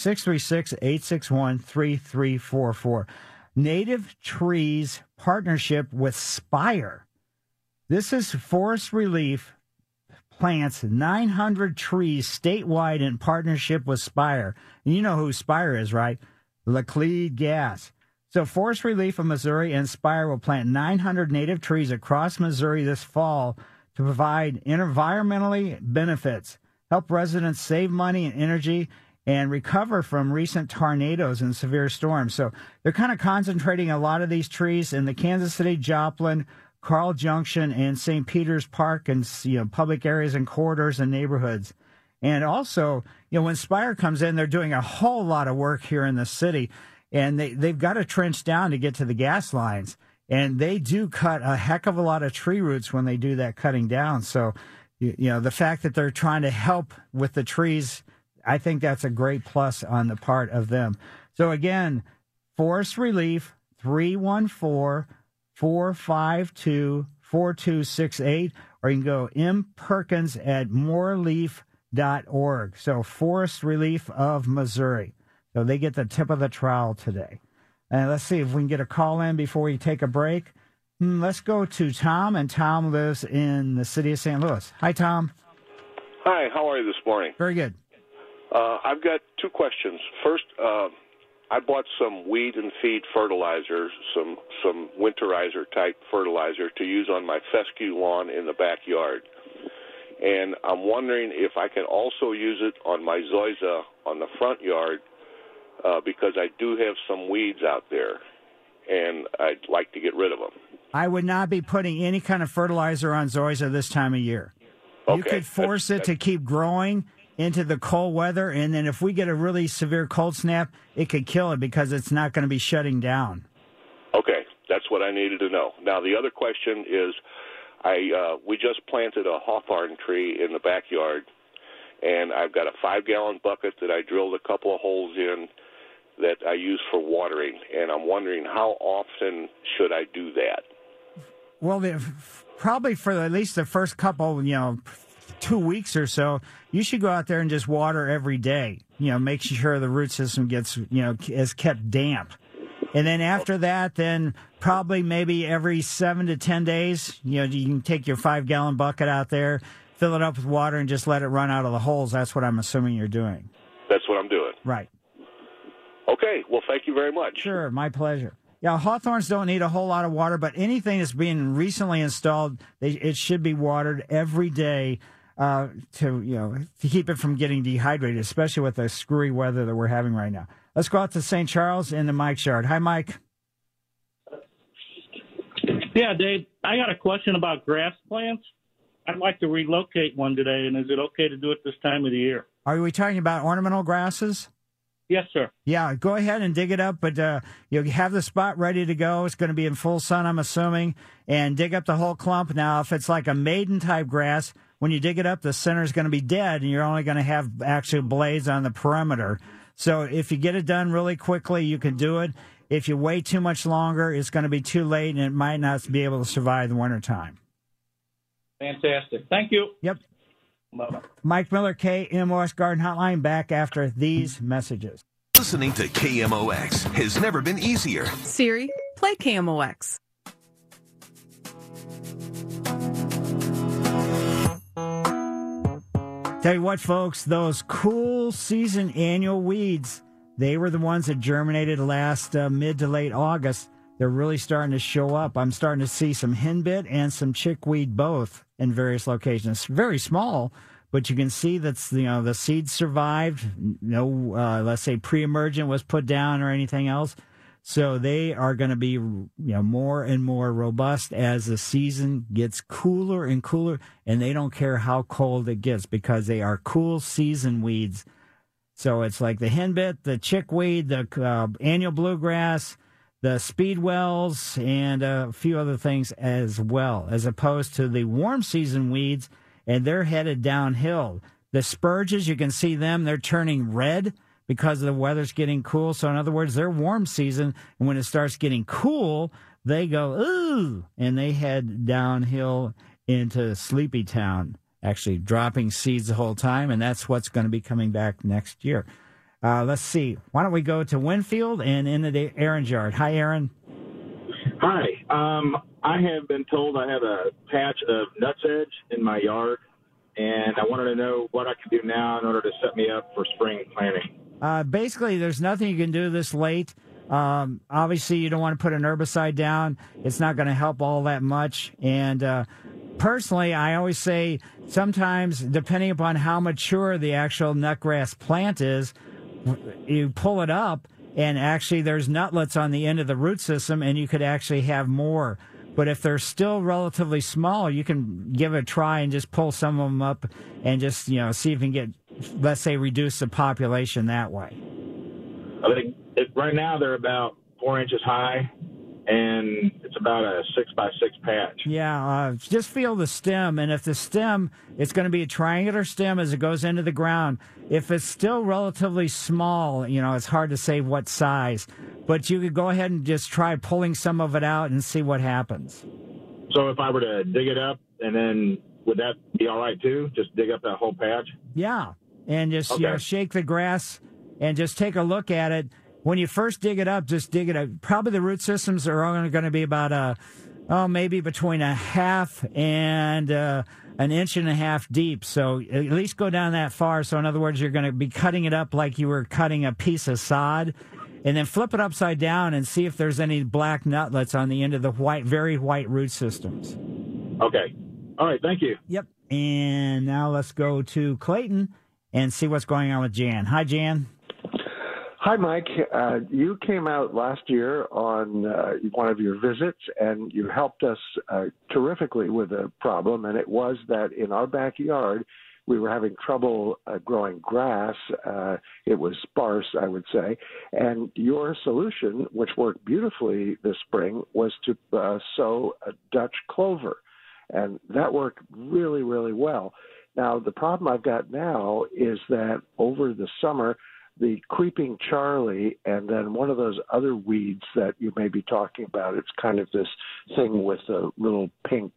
636-861-3344. Native Trees partnership with Spire. This is Forest Relief plants 900 trees statewide in partnership with Spire. And you know who Spire is, right? Laclede Gas. So Forest Relief of Missouri and Spire will plant 900 native trees across Missouri this fall to provide environmentally benefits, help residents save money and energy, and recover from recent tornadoes and severe storms. So they're kind of concentrating a lot of these trees in the Kansas City, Joplin, Carl Junction, and St. Peter's Park, and public areas and corridors and neighborhoods. And also, when Spire comes in, they're doing a whole lot of work here in the city, and they've got to trench down to get to the gas lines. And they do cut a heck of a lot of tree roots when they do that cutting down. So, the fact that they're trying to help with the trees, I think that's a great plus on the part of them. So again, Forest Relief, 314-452-4268, or you can go mperkins@moreleaf.org. So Forest Relief of Missouri. So they get the tip of the trowel today. And let's see if we can get a call in before we take a break. Let's go to Tom, and Tom lives in the city of St. Louis. Hi, Tom. Hi, how are you this morning? Very good. I've got two questions. First, I bought some weed and feed fertilizer, some winterizer type fertilizer to use on my fescue lawn in the backyard. And I'm wondering if I can also use it on my zoysia on the front yard, because I do have some weeds out there, and I'd like to get rid of them. I would not be putting any kind of fertilizer on zoysia this time of year. Okay. You could force it to keep growing into the cold weather, and then if we get a really severe cold snap, it could kill it because it's not going to be shutting down. Okay, that's what I needed to know. Now, the other question is, we just planted a hawthorn tree in the backyard, and I've got a 5-gallon bucket that I drilled a couple of holes in that I use for watering, and I'm wondering how often should I do that? Well, probably for at least the first couple, 2 weeks or so, you should go out there and just water every day. Make sure the root system gets, is kept damp. And then after that, then probably maybe every 7 to 10 days, you can take your 5-gallon bucket out there, fill it up with water, and just let it run out of the holes. That's what I'm assuming you're doing. That's what I'm doing. Right. Okay. Well, thank you very much. Sure. My pleasure. Yeah, hawthorns don't need a whole lot of water, but anything that's being recently installed, it should be watered every day to keep it from getting dehydrated, especially with the screwy weather that we're having right now. Let's go out to St. Charles in the Mike's yard. Hi, Mike. Yeah, Dave, I got a question about grass plants. I'd like to relocate one today, and is it okay to do it this time of the year? Are we talking about ornamental grasses? Yes, sir. Yeah, go ahead and dig it up, but you have the spot ready to go. It's going to be in full sun, I'm assuming, and dig up the whole clump. Now, if it's like a maiden-type grass, when you dig it up, the center is going to be dead, and you're only going to have actual blades on the perimeter. So if you get it done really quickly, you can do it. If you wait too much longer, it's going to be too late, and it might not be able to survive the wintertime. Fantastic. Thank you. Yep. Bye-bye. Mike Miller, KMOX Garden Hotline, back after these messages. Listening to KMOX has never been easier. Siri, play KMOX. Tell you what, folks, those cool season annual weeds, they were the ones that germinated last mid to late August. They're really starting to show up. I'm starting to see some henbit and some chickweed both in various locations. Very small, but you can see that's the seeds survived. No, let's say pre-emergent was put down or anything else. So they are going to be more and more robust as the season gets cooler and cooler, and they don't care how cold it gets because they are cool season weeds. So it's like the henbit, the chickweed, the annual bluegrass, the speedwells, and a few other things as well, as opposed to the warm season weeds, and they're headed downhill. The spurges, you can see them, they're turning red because the weather's getting cool. So in other words, they're warm season, and when it starts getting cool, they go, ooh, and they head downhill into Sleepy Town, actually dropping seeds the whole time, and that's what's going to be coming back next year. Let's see. Why don't we go to Winfield and into Aaron's yard. Hi, Aaron. Hi. I have been told I have a patch of nutsedge in my yard, and I wanted to know what I can do now in order to set me up for spring planting. Basically, there's nothing you can do this late. Obviously, you don't want to put an herbicide down. It's not going to help all that much. And personally, I always say sometimes, depending upon how mature the actual nutgrass plant is, you pull it up, and actually there's nutlets on the end of the root system, and you could actually have more. But if they're still relatively small, you can give it a try and just pull some of them up and just, see if you can get, let's say, reduce the population that way. I think right now they're about 4 inches high, and it's about a 6x6 patch. Yeah, just feel the stem, and if the stem, it's going to be a triangular stem as it goes into the ground. If it's still relatively small, it's hard to say what size, but you could go ahead and just try pulling some of it out and see what happens. So if I were to dig it up, and then would that be all right too? Just dig up that whole patch? Yeah, and just Okay. shake the grass and just take a look at it. When you first dig it up, just dig it up. Probably the root systems are only going to be about maybe between a half and an inch and a half deep. So at least go down that far. So in other words, you're going to be cutting it up like you were cutting a piece of sod, and then flip it upside down and see if there's any black nutlets on the end of the very white root systems. Okay. All right. Thank you. Yep. And now let's go to Clayton and see what's going on with Jan. Hi, Jan. Hi, Mike. You came out last year on one of your visits, and you helped us terrifically with a problem, and it was that in our backyard, we were having trouble growing grass. It was sparse, I would say, and your solution, which worked beautifully this spring, was to sow a Dutch clover, and that worked really, really well. Now, the problem I've got now is that over the summer, the creeping Charlie, and then one of those other weeds that you may be talking about. It's kind of this thing with little pink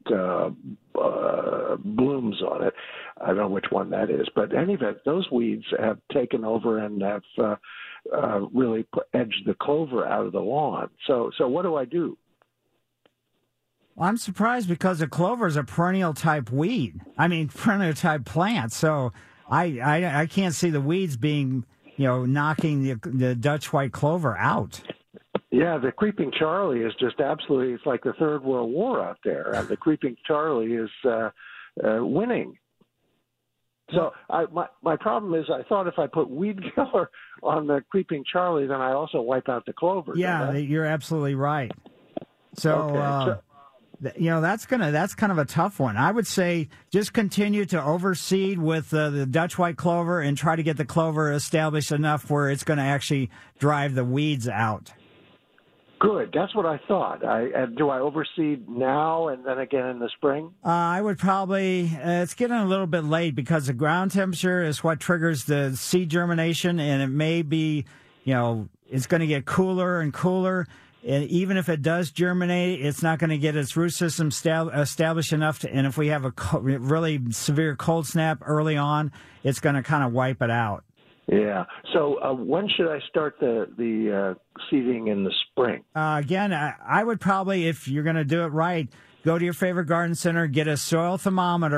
blooms on it. I don't know which one that is. But in any event, those weeds have taken over and have really edged the clover out of the lawn. So what do I do? Well, I'm surprised because the clover is a perennial type weed. Perennial type plant. So I can't see the weeds being knocking the Dutch white clover out. Yeah, the creeping Charlie is just absolutely, it's like the Third World War out there. And the creeping Charlie is winning. So my problem is I thought if I put weed killer on the creeping Charlie, then I also wipe out the clover. Yeah, you're absolutely right. So, that's kind of a tough one. I would say just continue to overseed with the Dutch white clover and try to get the clover established enough where it's going to actually drive the weeds out. Good. That's what I thought. Do I overseed now and then again in the spring? I would probably, it's getting a little bit late because the ground temperature is what triggers the seed germination, and it may be, it's going to get cooler and cooler. And even if it does germinate, it's not going to get its root system established enough and if we have a really severe cold snap early on, it's going to kind of wipe it out. Yeah. So when should I start the seeding in the spring? Again, I would probably, if you're going to do it right, go to your favorite garden center, get a soil thermometer,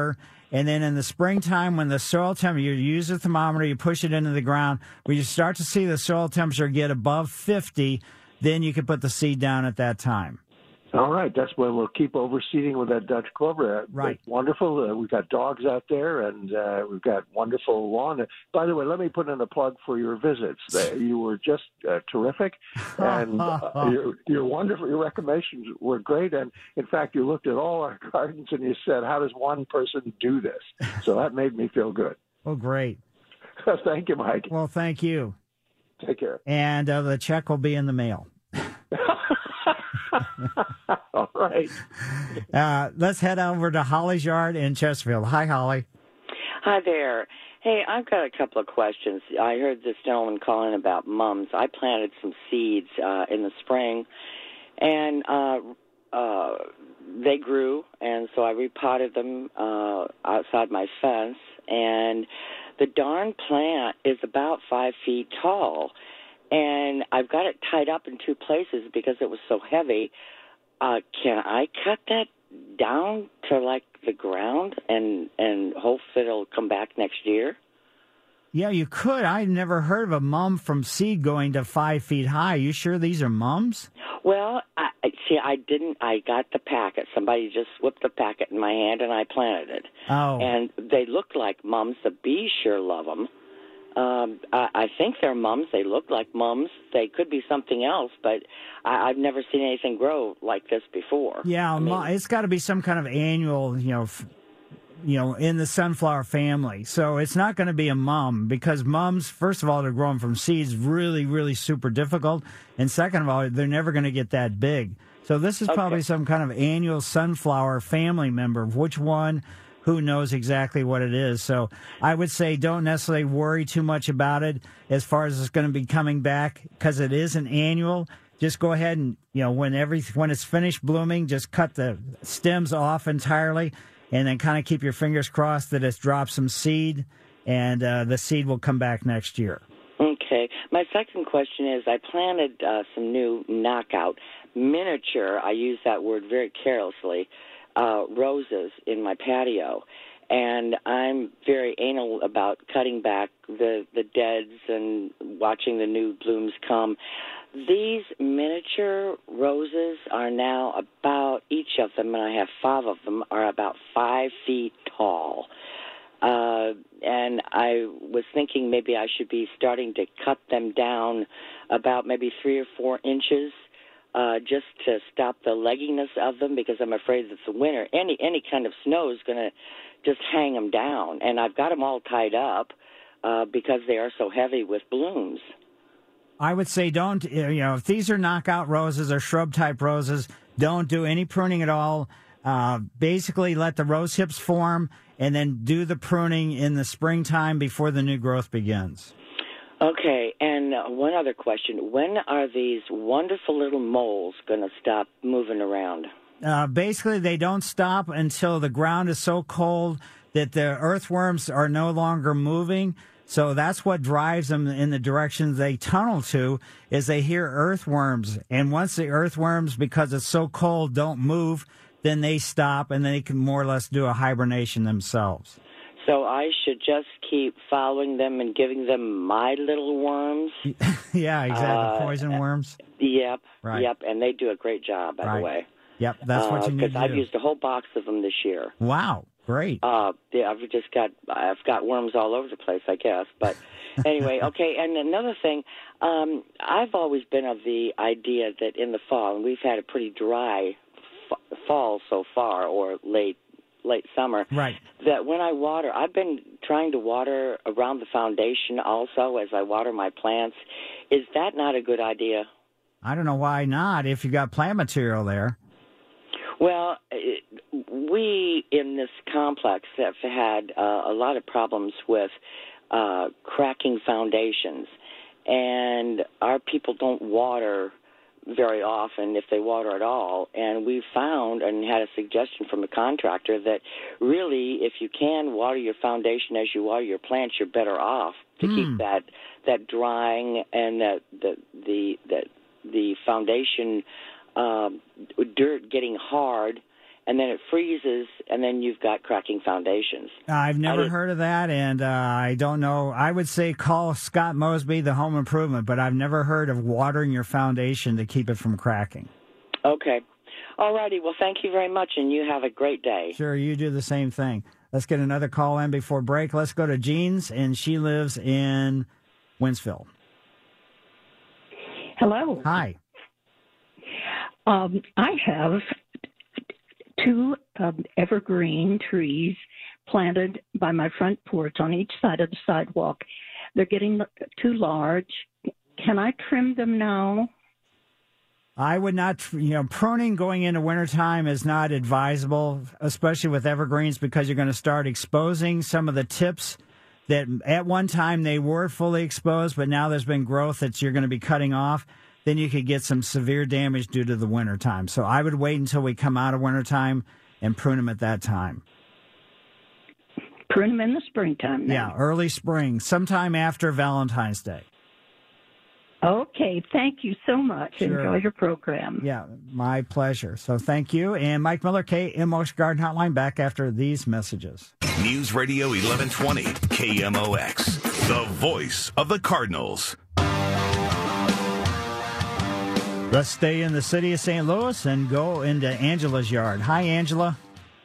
And then in the springtime, when the soil temperature, you use a thermometer, you push it into the ground. When you start to see the soil temperature get above 50, then you can put the seed down at that time. All right, that's when we'll keep overseeding with that Dutch clover. Right. Wonderful. We've got dogs out there, and we've got wonderful lawn. By the way, let me put in a plug for your visits. You were just terrific, and you're wonderful. Your recommendations were great, and in fact, you looked at all our gardens and you said, "How does one person do this?" So that made me feel good. Oh, great. Thank you, Mike. Well, thank you. Take care. And the check will be in the mail. All right. Let's head over to Holly's yard in Chesterfield. Hi, Holly. Hi there. Hey, I've got a couple of questions. I heard this gentleman calling about mums. I planted some seeds in the spring, and they grew, and so I repotted them outside my fence, and the darn plant is about 5 feet tall. And I've got it tied up in two places because it was so heavy. Can I cut that down to like the ground and hope that it'll come back next year? Yeah, you could. I never heard of a mum from seed going to 5 feet high. You sure these are mums? Well, I didn't. I got the packet. Somebody just whipped the packet in my hand, and I planted it. Oh. And they look like mums. The bees sure love them. I think they're mums. They look like mums. They could be something else, but I've never seen anything grow like this before. Yeah, it's got to be some kind of annual, in the sunflower family. So it's not going to be a mum, because mums, first of all, they're growing from seeds, really, really super difficult. And second of all, they're never going to get that big. So this is probably some kind of annual sunflower family member. Which one? Who knows exactly what it is. So I would say don't necessarily worry too much about it as far as it's going to be coming back, because it is an annual. Just go ahead and, when it's finished blooming, just cut the stems off entirely, and then kind of keep your fingers crossed that it's dropped some seed, and the seed will come back next year. Okay. My second question is, I planted some new knockout miniature, I use that word very carelessly, roses in my patio, and I'm very anal about cutting back the deads and watching the new blooms come. These miniature roses are now about, each of them, and I have 5 of them, are about 5 feet tall. And I was thinking maybe I should be starting to cut them down about maybe 3 or 4 inches, just to stop the legginess of them, because I'm afraid that the winter, any kind of snow is going to just hang them down. And I've got them all tied up because they are so heavy with blooms. I would say don't, if these are knockout roses or shrub-type roses, don't do any pruning at all. Basically let the rose hips form, and then do the pruning in the springtime before the new growth begins. Okay, and one other question. When are these wonderful little moles going to stop moving around? Basically, they don't stop until the ground is so cold that the earthworms are no longer moving. So that's what drives them in the direction they tunnel to, is they hear earthworms. And once the earthworms, because it's so cold, don't move, then they stop, and they can more or less do a hibernation themselves. So I should just keep following them and giving them my little worms? Yeah, exactly. Poison worms? Yep. Right. Yep, and they do a great job, by the way. Yep, that's what you need to do. Because I've used a whole box of them this year. Wow, great. Yeah, I've got worms all over the place, I guess. But anyway, okay, and another thing, I've always been of the idea that in the fall, and we've had a pretty dry fall so far, or late summer, right, that when I water, I've been trying to water around the foundation also as I water my plants. Is that not a good idea? I don't know why not, if you got plant material there. Well, we in this complex have had a lot of problems with cracking foundations, and our people don't water very often, if they water at all. And we found and had a suggestion from a contractor that really, if you can water your foundation as you water your plants, you're better off to keep that drying and the foundation dirt getting hard and then it freezes, and then you've got cracking foundations. I've never heard of that, and I don't know. I would say call Scott Mosby, the home improvement, but I've never heard of watering your foundation to keep it from cracking. Okay. All righty. Well, thank you very much, and you have a great day. Sure, you do the same thing. Let's get another call in before break. Let's go to Jean's, and she lives in Winsville. Hello. Hi. I have 2 evergreen trees planted by my front porch on each side of the sidewalk. They're getting too large. Can I trim them now? I would not, pruning going into wintertime is not advisable, especially with evergreens, because you're going to start exposing some of the tips that at one time they were fully exposed, but now there's been growth that you're going to be cutting off. Then you could get some severe damage due to the wintertime. So I would wait until we come out of wintertime and prune them at that time. Prune them in the springtime then. Yeah, early spring, sometime after Valentine's Day. Okay, thank you so much. Sure. Enjoy your program. Yeah, my pleasure. So thank you. And Mike Miller, KMOX Garden Hotline, back after these messages. News Radio 1120, KMOX, the voice of the Cardinals. Let's stay in the city of St. Louis and go into Angela's yard. Hi, Angela.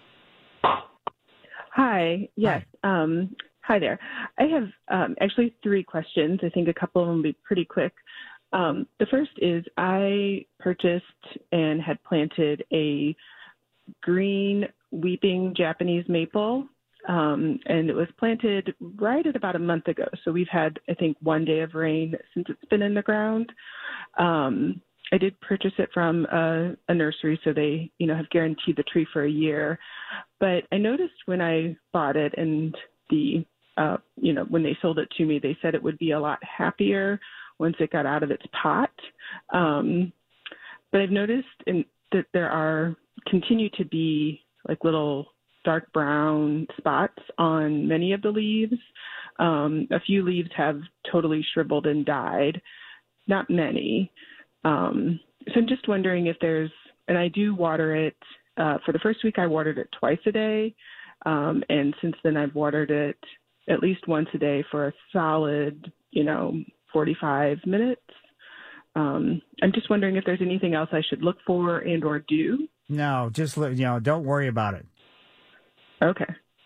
Hi. Yes. Hi there. I have actually 3 questions. I think a couple of them will be pretty quick. The first is I purchased and had planted a green weeping Japanese maple, and it was planted right at about a month ago. So we've had, I think, 1 day of rain since it's been in the ground. I did purchase it from a nursery, so they, have guaranteed the tree for a year. But I noticed when I bought it and the when they sold it to me, they said it would be a lot happier once it got out of its pot. But I've noticed that there continue to be like little dark brown spots on many of the leaves. A few leaves have totally shriveled and died, not many. So I'm just wondering if and I do water it, for the first week I watered it twice a day. And since then I've watered it at least once a day for a solid, 45 minutes. I'm just wondering if there's anything else I should look for and or do. No, just, don't worry about it. Okay.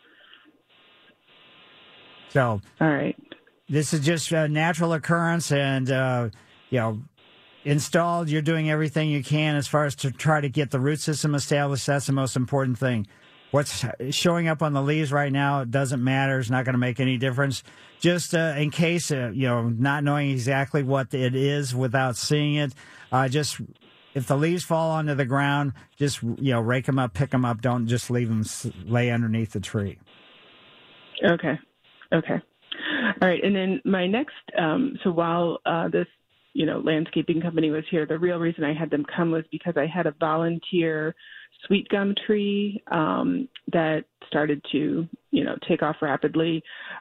So, all right. This is just a natural occurrence and, installed. You're doing everything you can as far as to try to get the root system established. That's the most important thing. What's showing up on the leaves right now, it doesn't matter. It's not going to make any difference. Just in case, not knowing exactly what it is without seeing it, if the leaves fall onto the ground, just, rake them up, pick them up. Don't just leave them lay underneath the tree. Okay. All right. And then my next, so while this, landscaping company was here, the real reason I had them come was because I had a volunteer sweet gum tree that started to, take off rapidly.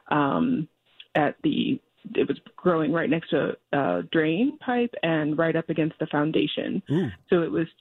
It was growing right next to a drain pipe and right up against the foundation. So it was,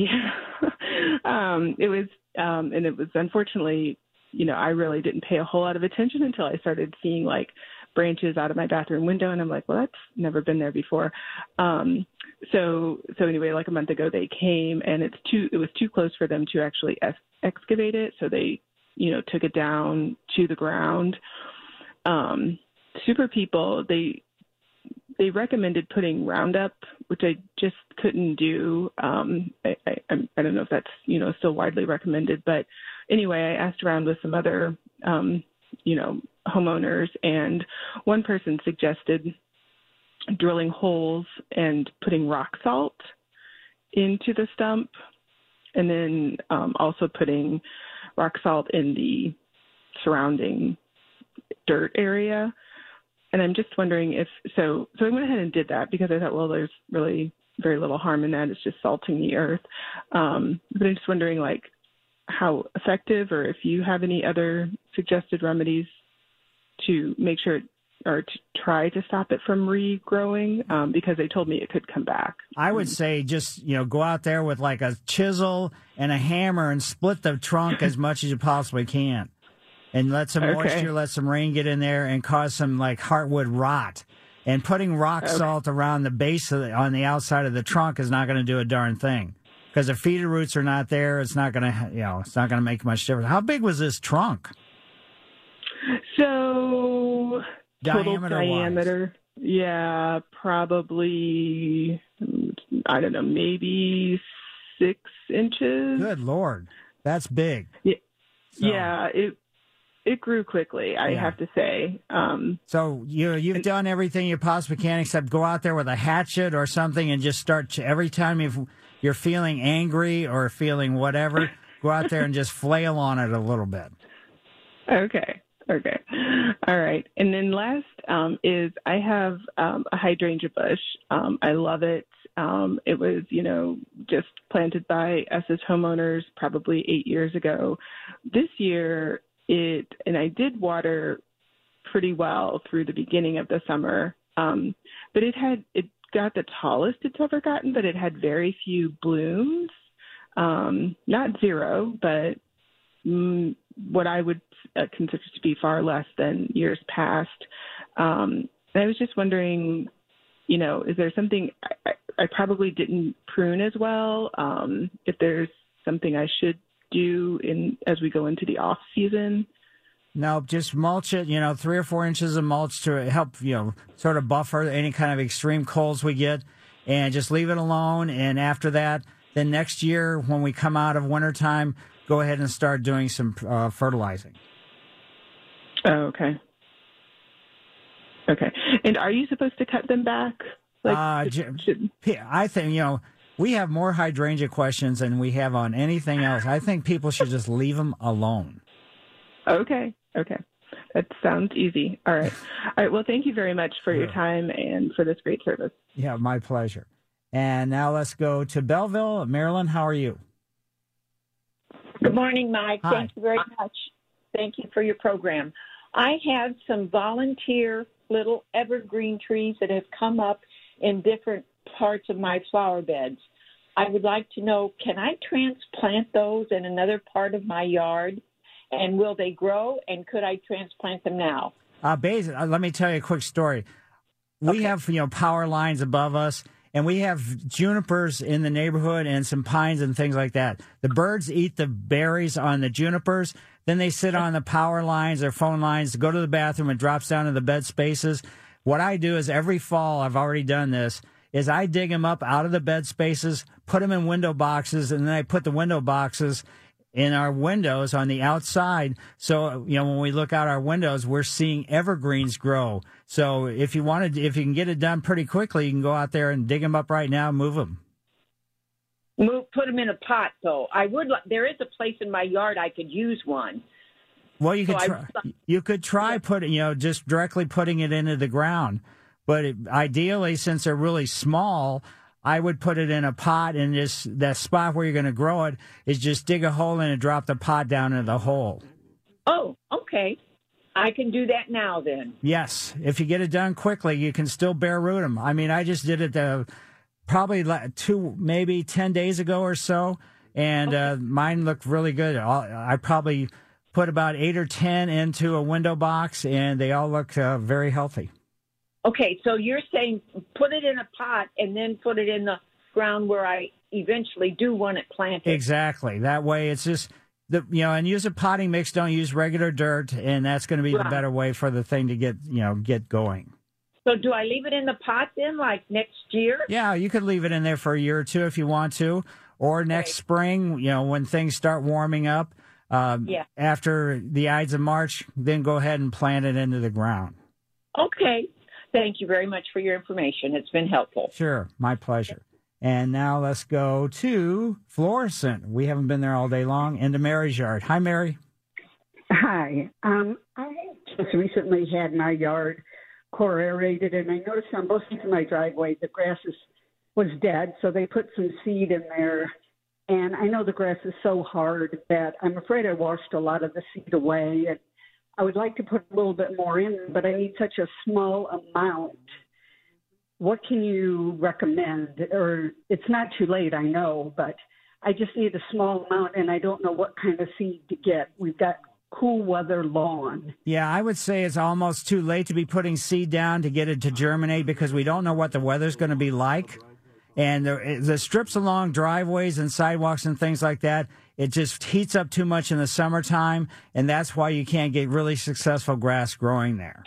and it was unfortunately, I really didn't pay a whole lot of attention until I started seeing like branches out of my bathroom window, and I'm like, well, that's never been there before. So anyway, like a month ago they came, and it was too close for them to actually excavate it, so they, took it down to the ground. Super people, they recommended putting Roundup, which I just couldn't do. I don't know if that's, still widely recommended, but anyway, I asked around with some other, homeowners, and one person suggested drilling holes and putting rock salt into the stump, and then also putting rock salt in the surrounding dirt area. And I'm just wondering so I went ahead and did that because I thought, well, there's really very little harm in that. It's just salting the earth. But I'm just wondering, like, how effective, or if you have any other suggested remedies to make sure or to try to stop it from regrowing because they told me it could come back. I would say just, go out there with like a chisel and a hammer and split the trunk as much as you possibly can. And let some moisture, let some rain get in there and cause some like heartwood rot. And putting rock salt around the base on the outside of the trunk is not going to do a darn thing. Because if feeder roots are not there, it's not going to, it's not going to make much difference. How big was this trunk? So diameter, yeah, probably, I don't know, maybe 6 inches. Good Lord, that's big. Yeah, yeah, it grew quickly, I have to say. So you've done everything you possibly can except go out there with a hatchet or something and just start every time you're feeling angry or feeling whatever, go out there and just flail on it a little bit. Okay. All right. And then last is I have a hydrangea bush. I love it. It was, just planted by us as homeowners probably 8 years ago. This year, and I did water pretty well through the beginning of the summer, but it got the tallest it's ever gotten, but it had very few blooms, not zero, but what I would consider to be far less than years past. And I was just wondering, is there something I probably didn't prune as well? If there's something I should do as we go into the off season? No, just mulch it, 3 or 4 inches of mulch to help, sort of buffer any kind of extreme colds we get, and just leave it alone. And after that, then next year when we come out of wintertime, go ahead and start doing some fertilizing. Oh, okay. And are you supposed to cut them back? I think, we have more hydrangea questions than we have on anything else. I think people should just leave them alone. Okay. That sounds easy. All right. Well, thank you very much for your time and for this great service. Yeah, my pleasure. And now let's go to Belleville, Maryland. How are you? Good morning, Mike. Hi. Thank you very much. Thank you for your program. I have some volunteer little evergreen trees that have come up in different parts of my flower beds. I would like to know, can I transplant those in another part of my yard? And will they grow? And could I transplant them now? Let me tell you a quick story. We have, power lines above us, and we have junipers in the neighborhood and some pines and things like that. The birds eat the berries on the junipers. Then they sit on the power lines or phone lines, go to the bathroom, and drops down to the bed spaces. What I do is every fall, I've already done this, is I dig them up out of the bed spaces, put them in window boxes, and then I put the window boxes in our windows on the outside. So, when we look out our windows, we're seeing evergreens grow. So if you can get it done pretty quickly, you can go out there and dig them up right now and move them. Put them in a pot, though. There is a place in my yard I could use one. Well, you could try putting, just directly putting it into the ground. But ideally, since they're really small, I would put it in a pot, and that spot where you're going to grow it is just dig a hole in and drop the pot down into the hole. Oh, okay. I can do that now then. Yes. If you get it done quickly, you can still bare root them. I mean, I just did it probably 10 days ago or so, and mine looked really good. I probably put about 8 or 10 into a window box, and they all look very healthy. Okay, so you're saying put it in a pot and then put it in the ground where I eventually do want it planted. Exactly. That way it's just, and use a potting mix. Don't use regular dirt, and that's going to be the better way for the thing to get going. So do I leave it in the pot then, like next year? Yeah, you could leave it in there for a year or two if you want to, or next spring, when things start warming up, after the Ides of March, then go ahead and plant it into the ground. Okay. Thank you very much for your information. It's been helpful. Sure. My pleasure. And now let's go to Florissant. We haven't been there all day long. Into Mary's yard. Hi, Mary. Hi. I just recently had my yard core aerated, and I noticed on both sides of my driveway the grass was dead, so they put some seed in there. And I know the grass is so hard that I'm afraid I washed a lot of the seed away. And I would like to put a little bit more in, but I need such a small amount. What can you recommend? Or it's not too late, I know, but I just need a small amount, and I don't know what kind of seed to get. We've got cool weather lawn. Yeah, I would say it's almost too late to be putting seed down to get it to germinate because we don't know what the weather's going to be like. And the strips along driveways and sidewalks and things like that, it just heats up too much in the summertime, and that's why you can't get really successful grass growing there.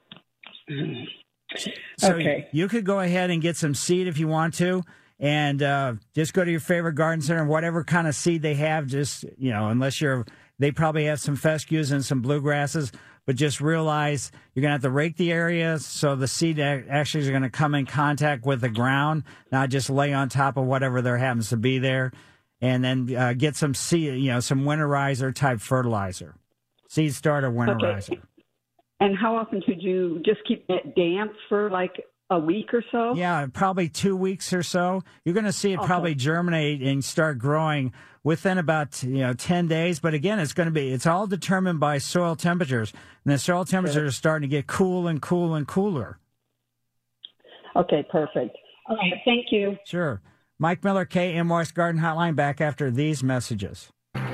So okay. You could go ahead and get some seed if you want to, and just go to your favorite garden center and whatever kind of seed they have, just, unless they probably have some fescues and some bluegrasses, but just realize you're going to have to rake the area so the seed actually is going to come in contact with the ground, not just lay on top of whatever there happens to be there. And then get some seed, some winterizer type fertilizer, seed starter winterizer. Okay. And how often could you just keep it damp for like a week or so? Yeah, probably 2 weeks or so. You're going to see it probably germinate and start growing within about 10 days. But again, it's all determined by soil temperatures, and the soil temperatures are starting to get cool and cool and cooler. Okay, perfect. All right, thank you. Sure. Mike Miller, KMOX Garden Hotline, back after these messages.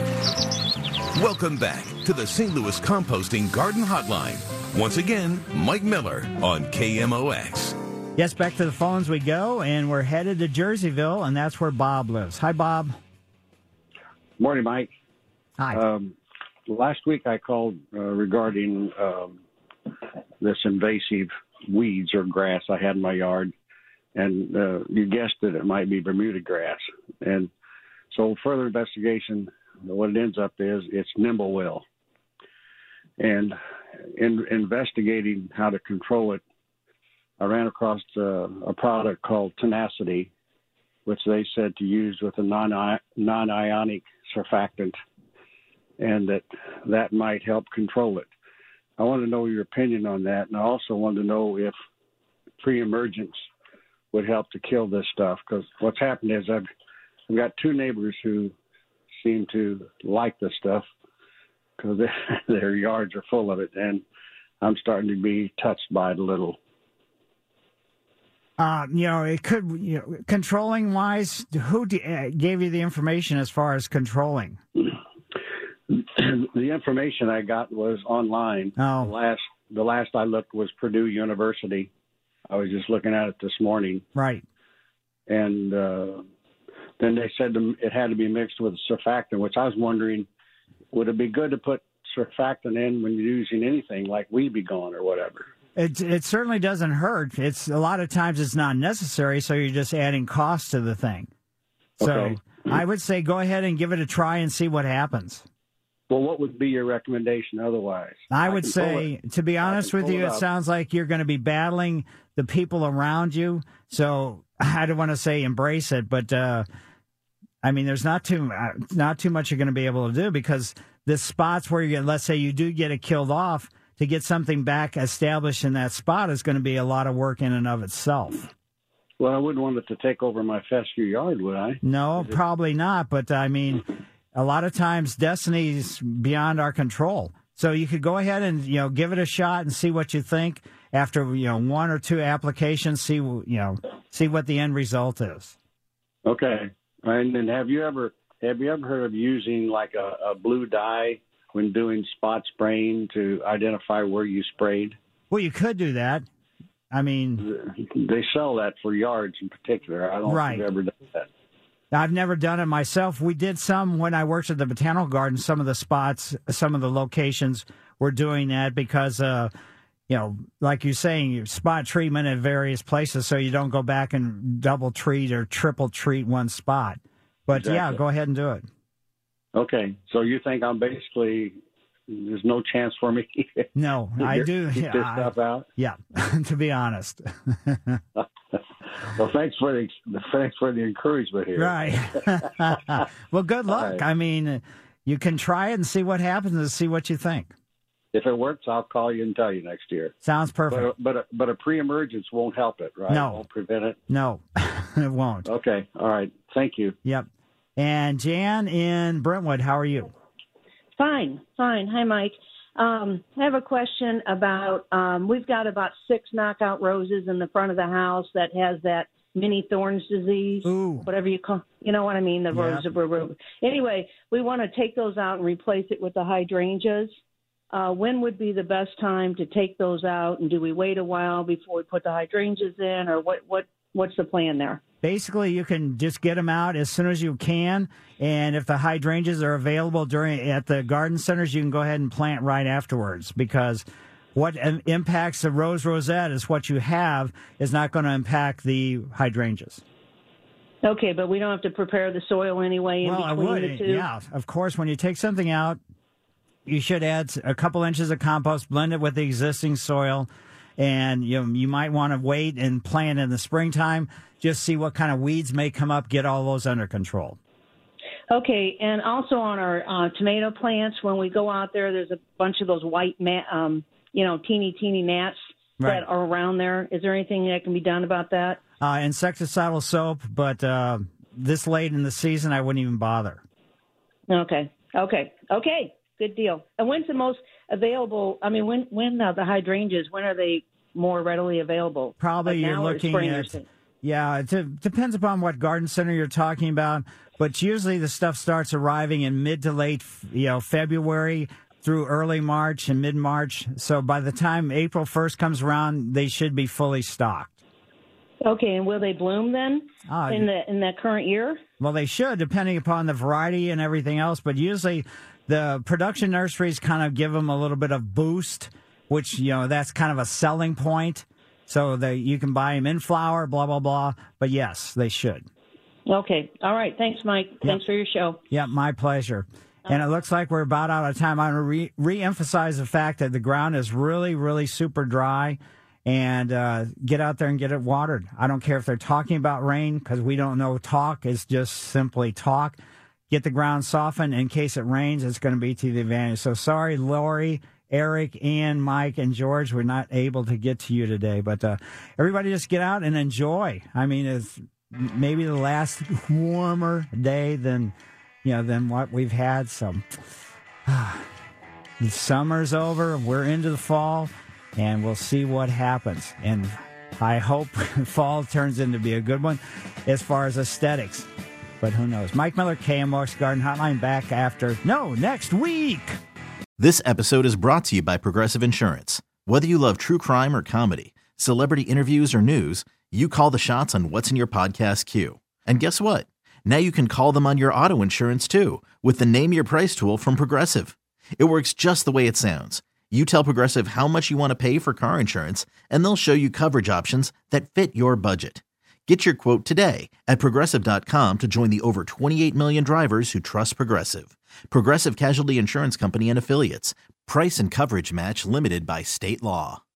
Welcome back to the St. Louis Composting Garden Hotline. Once again, Mike Miller on KMOX. Yes, back to the phones we go, and we're headed to Jerseyville, and that's where Bob lives. Hi, Bob. Morning, Mike. Hi. Last week I called regarding this invasive weeds or grass I had in my yard. And you guessed it might be Bermuda grass. And so further investigation, what it ends up is it's nimblewill. And in investigating how to control it, I ran across a product called Tenacity, which they said to use with a non-ionic surfactant, and that might help control it. I want to know your opinion on that, and I also want to know if pre-emergence would help to kill this stuff, because what's happened is I've got two neighbors who seem to like this stuff because their yards are full of it, and I'm starting to be touched by it a little. It could, controlling wise, who gave you the information as far as controlling? The information I got was online. Oh. The last I looked was Purdue University. I was just looking at it this morning. Right. And then they said it had to be mixed with surfactant, which I was wondering, would it be good to put surfactant in when you're using anything like Weed Be Gone or whatever? It certainly doesn't hurt. It's a lot of times it's not necessary, so you're just adding cost to the thing. So Okay. I would say go ahead and give it a try and see what happens. Well, what would be your recommendation otherwise? I would say, to be honest with you, it sounds like you're going to be battling the people around you. So I don't want to say embrace it, but there's not too much you're going to be able to do, because the spots where let's say you do get it killed off, to get something back established in that spot is going to be a lot of work in and of itself. Well, I wouldn't want it to take over my fescue yard, would I? No, probably not. But a lot of times destiny's beyond our control. So you could go ahead and, give it a shot and see what you think after, one or two applications, see what the end result is. Okay. And then have you ever heard of using like a blue dye when doing spot spraying to identify where you sprayed? Well, you could do that. They sell that for yards in particular. I don't know if you've ever done that. I've never done it myself. We did some when I worked at the Botanical Garden. Some of the spots, some of the locations were doing that because, like you're saying, you spot treatment at various places so you don't go back and double treat or triple treat one spot. But, yeah, go ahead and do it. Okay. So you think I'm basically there's no chance for me? No, I do. Keep this stuff out? Yeah, to be honest. Well, thanks for the encouragement here. Right. Well, good luck. Right. You can try it and see what happens and see what you think. If it works, I'll call you and tell you next year. Sounds perfect. But a pre-emergence won't help it, right? No. It won't prevent it? No, it won't. Okay. All right. Thank you. Yep. And Jan in Brentwood, how are you? Fine. Hi, Mike. I have a question about, we've got about 6 knockout roses in the front of the house that has that mini thorns disease, whatever you call, you know what I mean, the rose. Anyway, we want to take those out and replace it with the hydrangeas. When would be the best time to take those out, and do we wait a while before we put the hydrangeas in, or what's the plan there? Basically, you can just get them out as soon as you can, and if the hydrangeas are available at the garden centers, you can go ahead and plant right afterwards, because what impacts the rose rosette is what you have is not going to impact the hydrangeas. Okay, but we don't have to prepare the soil anyway in between the two? Yeah, of course. When you take something out, you should add a couple inches of compost, blend it with the existing soil, and you might want to wait and plant in the springtime. Just see what kind of weeds may come up, get all those under control. Okay, and also on our tomato plants, when we go out there, there's a bunch of those white, teeny gnats that are around there. Is there anything that can be done about that? Insecticidal soap, but this late in the season, I wouldn't even bother. Okay. Good deal. And when's the most available? I mean, when the hydrangeas, when are they more readily available? Probably you're looking at. Yeah, it depends upon what garden center you're talking about, but usually the stuff starts arriving in mid to late, February through early March and mid-March. So by the time April 1st comes around, they should be fully stocked. Okay, and will they bloom then in that current year? Well, they should, depending upon the variety and everything else, but usually the production nurseries kind of give them a little bit of boost, which, that's kind of a selling point. So you can buy them in flower, blah, blah, blah. But yes, they should. Okay. All right. Thanks, Mike. Yep. Thanks for your show. Yeah, my pleasure. And it looks like we're about out of time. I want to re-emphasize the fact that the ground is really, really super dry. And get out there and get it watered. I don't care if they're talking about rain, because we don't know. Talk is just simply talk. Get the ground softened. In case it rains, it's going to be to the advantage. So sorry, Lori, Eric, Ian, Mike, and George, we're not able to get to you today. But everybody just get out and enjoy. I mean, it's maybe the last warmer day than what we've had. So the summer's over. We're into the fall, and we'll see what happens. And I hope fall turns into be a good one as far as aesthetics. But who knows? Mike Miller, KMOX Garden Hotline, back next week. This episode is brought to you by Progressive Insurance. Whether you love true crime or comedy, celebrity interviews or news, you call the shots on what's in your podcast queue. And guess what? Now you can call them on your auto insurance too, with the Name Your Price tool from Progressive. It works just the way it sounds. You tell Progressive how much you want to pay for car insurance, and they'll show you coverage options that fit your budget. Get your quote today at Progressive.com to join the over 28 million drivers who trust Progressive. Progressive Casualty Insurance Company and Affiliates. Price and coverage match limited by state law.